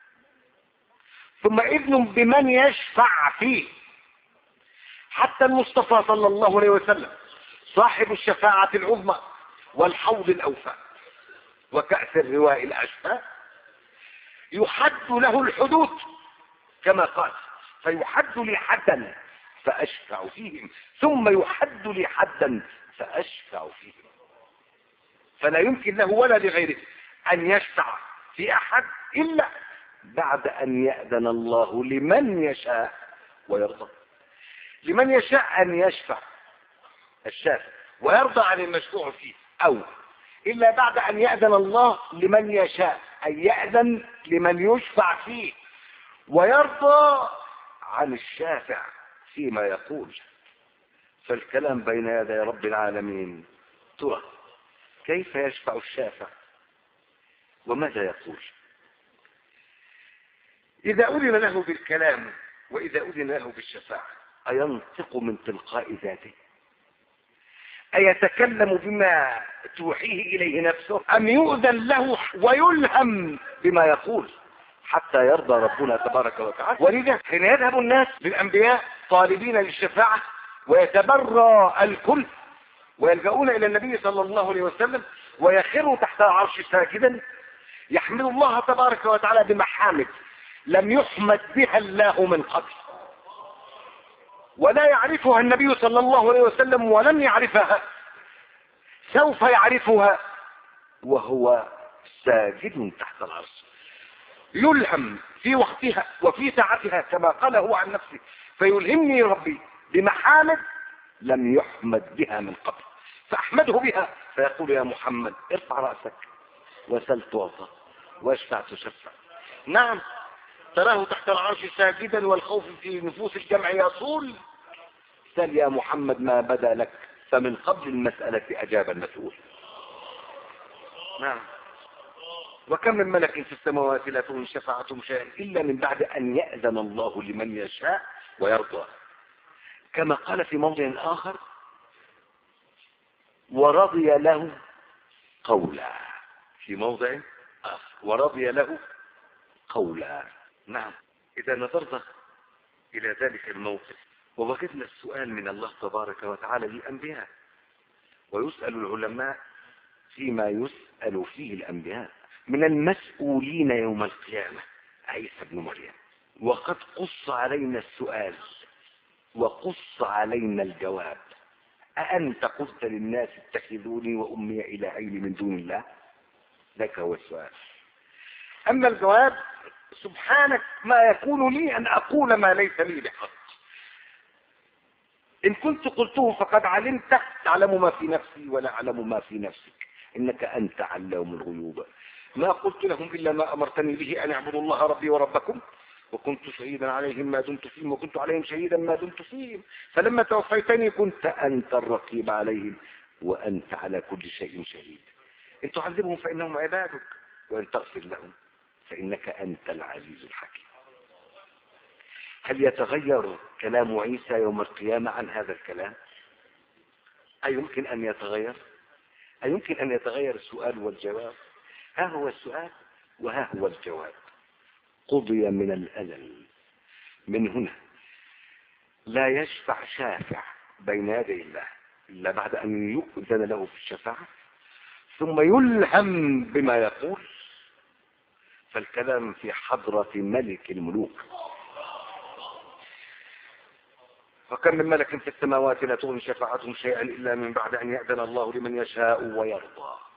ثم إذن بمن يشفع فيه. حتى المصطفى صلى الله عليه وسلم صاحب الشفاعة العظمى والحوض الأوفى وكأس الرواء الأشفى يحد له الحدود كما قال: فيحد لي حدا فأشفع فيهم، ثم يحد لي حدا فأشفع فيهم. فلا يمكن له ولا لغيره أن يشفع في أحد إلا بعد أن يأذن الله لمن يشاء ويرضى. لمن يشاء أن يشفع الشافع ويرضى عن المشفوع فيه، أو إلا بعد أن يأذن الله لمن يشاء أن يأذن لمن يشفع فيه ويرضى عن الشافع فيما يقول. فالكلام بين يدي رب العالمين. ترى كيف يشفع الشافع وماذا يقول؟ إذا أذن له بالكلام وإذا أذن له بالشفاعة أينطق من تلقاء ذاته؟ أيتكلم بما توحيه إليه نفسه أم يؤذن له ويلهم بما يقول حتى يرضى ربنا تبارك وتعالى؟ ولذا حين يذهب الناس للأنبياء طالبين للشفاعة ويتبرى الكل ويلجؤون إلى النبي صلى الله عليه وسلم ويخروا تحت العرش ساجدا يحمد الله تبارك وتعالى بمحامد لم يحمد بها الله من قبل، ولا يعرفها النبي صلى الله عليه وسلم ولم يعرفها، سوف يعرفها وهو ساجد تحت العرش يلهم في وقتها وفي ساعتها كما قال هو عن نفسه، فيلهمني ربي بمحامد لم يحمد بها من قبل فأحمده بها، فيقول يا محمد ارفع رأسك وسل تعطى واشفع تشفع. نعم تراه تحت العرش ساجدا والخوف في نفوس الجمع يصول، سل يا محمد ما بدا لك فمن قبل المسألة أجاب المسؤول. نعم وكم من ملك في السماوات لا تغني شفاعتهم شيئا إلا من بعد أن يأذن الله لمن يشاء ويرضى، كما قال في موضع آخر ورضي له قولا، في موضع آخر ورضي له قولا. نعم إذا نظرنا إلى ذلك الموقف ووجدنا السؤال من الله تبارك وتعالى للأنبياء، ويسأل العلماء فيما يسأل فيه الأنبياء من المسؤولين يوم القيامة عيسى بن مريم، وقد قص علينا السؤال وقص علينا الجواب. أأنت قلت للناس اتخذوني وأمي إلهين من دون الله؟ ذاك هو السؤال. أما الجواب سبحانك ما يكون لي أن أقول ما ليس لي بحق، إن كنت قلته فقد علمت، تعلم ما في نفسي ولا أعلم ما في نفسك، إنك أنت علام الغيوب. ما قلت لهم إلا ما أمرتني به أن اعبدوا الله ربي وربكم وكنت شهيدا عليهم ما دمت فيهم وكنت عليهم شهيدا ما دمت فيهم، فلما توفيتني كنت أنت الرقيب عليهم وأنت على كل شيء شهيد. إن تعذبهم فإنهم عبادك وإن تغفر لهم فإنك أنت العزيز الحكيم. هل يتغير كلام عيسى يوم القيامة عن هذا الكلام؟ أيمكن أن يتغير؟ أيمكن أن يتغير السؤال والجواب؟ ها هو السؤال وها هو الجواب. قضي من الأزل. من هنا لا يشفع شافع بين يدي الله إلا بعد أن يؤذن له في الشفاعة ثم يلهم بما يقول، فالكلام في حضرة ملك الملوك. فكم من ملك في السماوات لا تغني شفاعتهم شيئا إلا من بعد أن يأذن الله لمن يشاء ويرضى.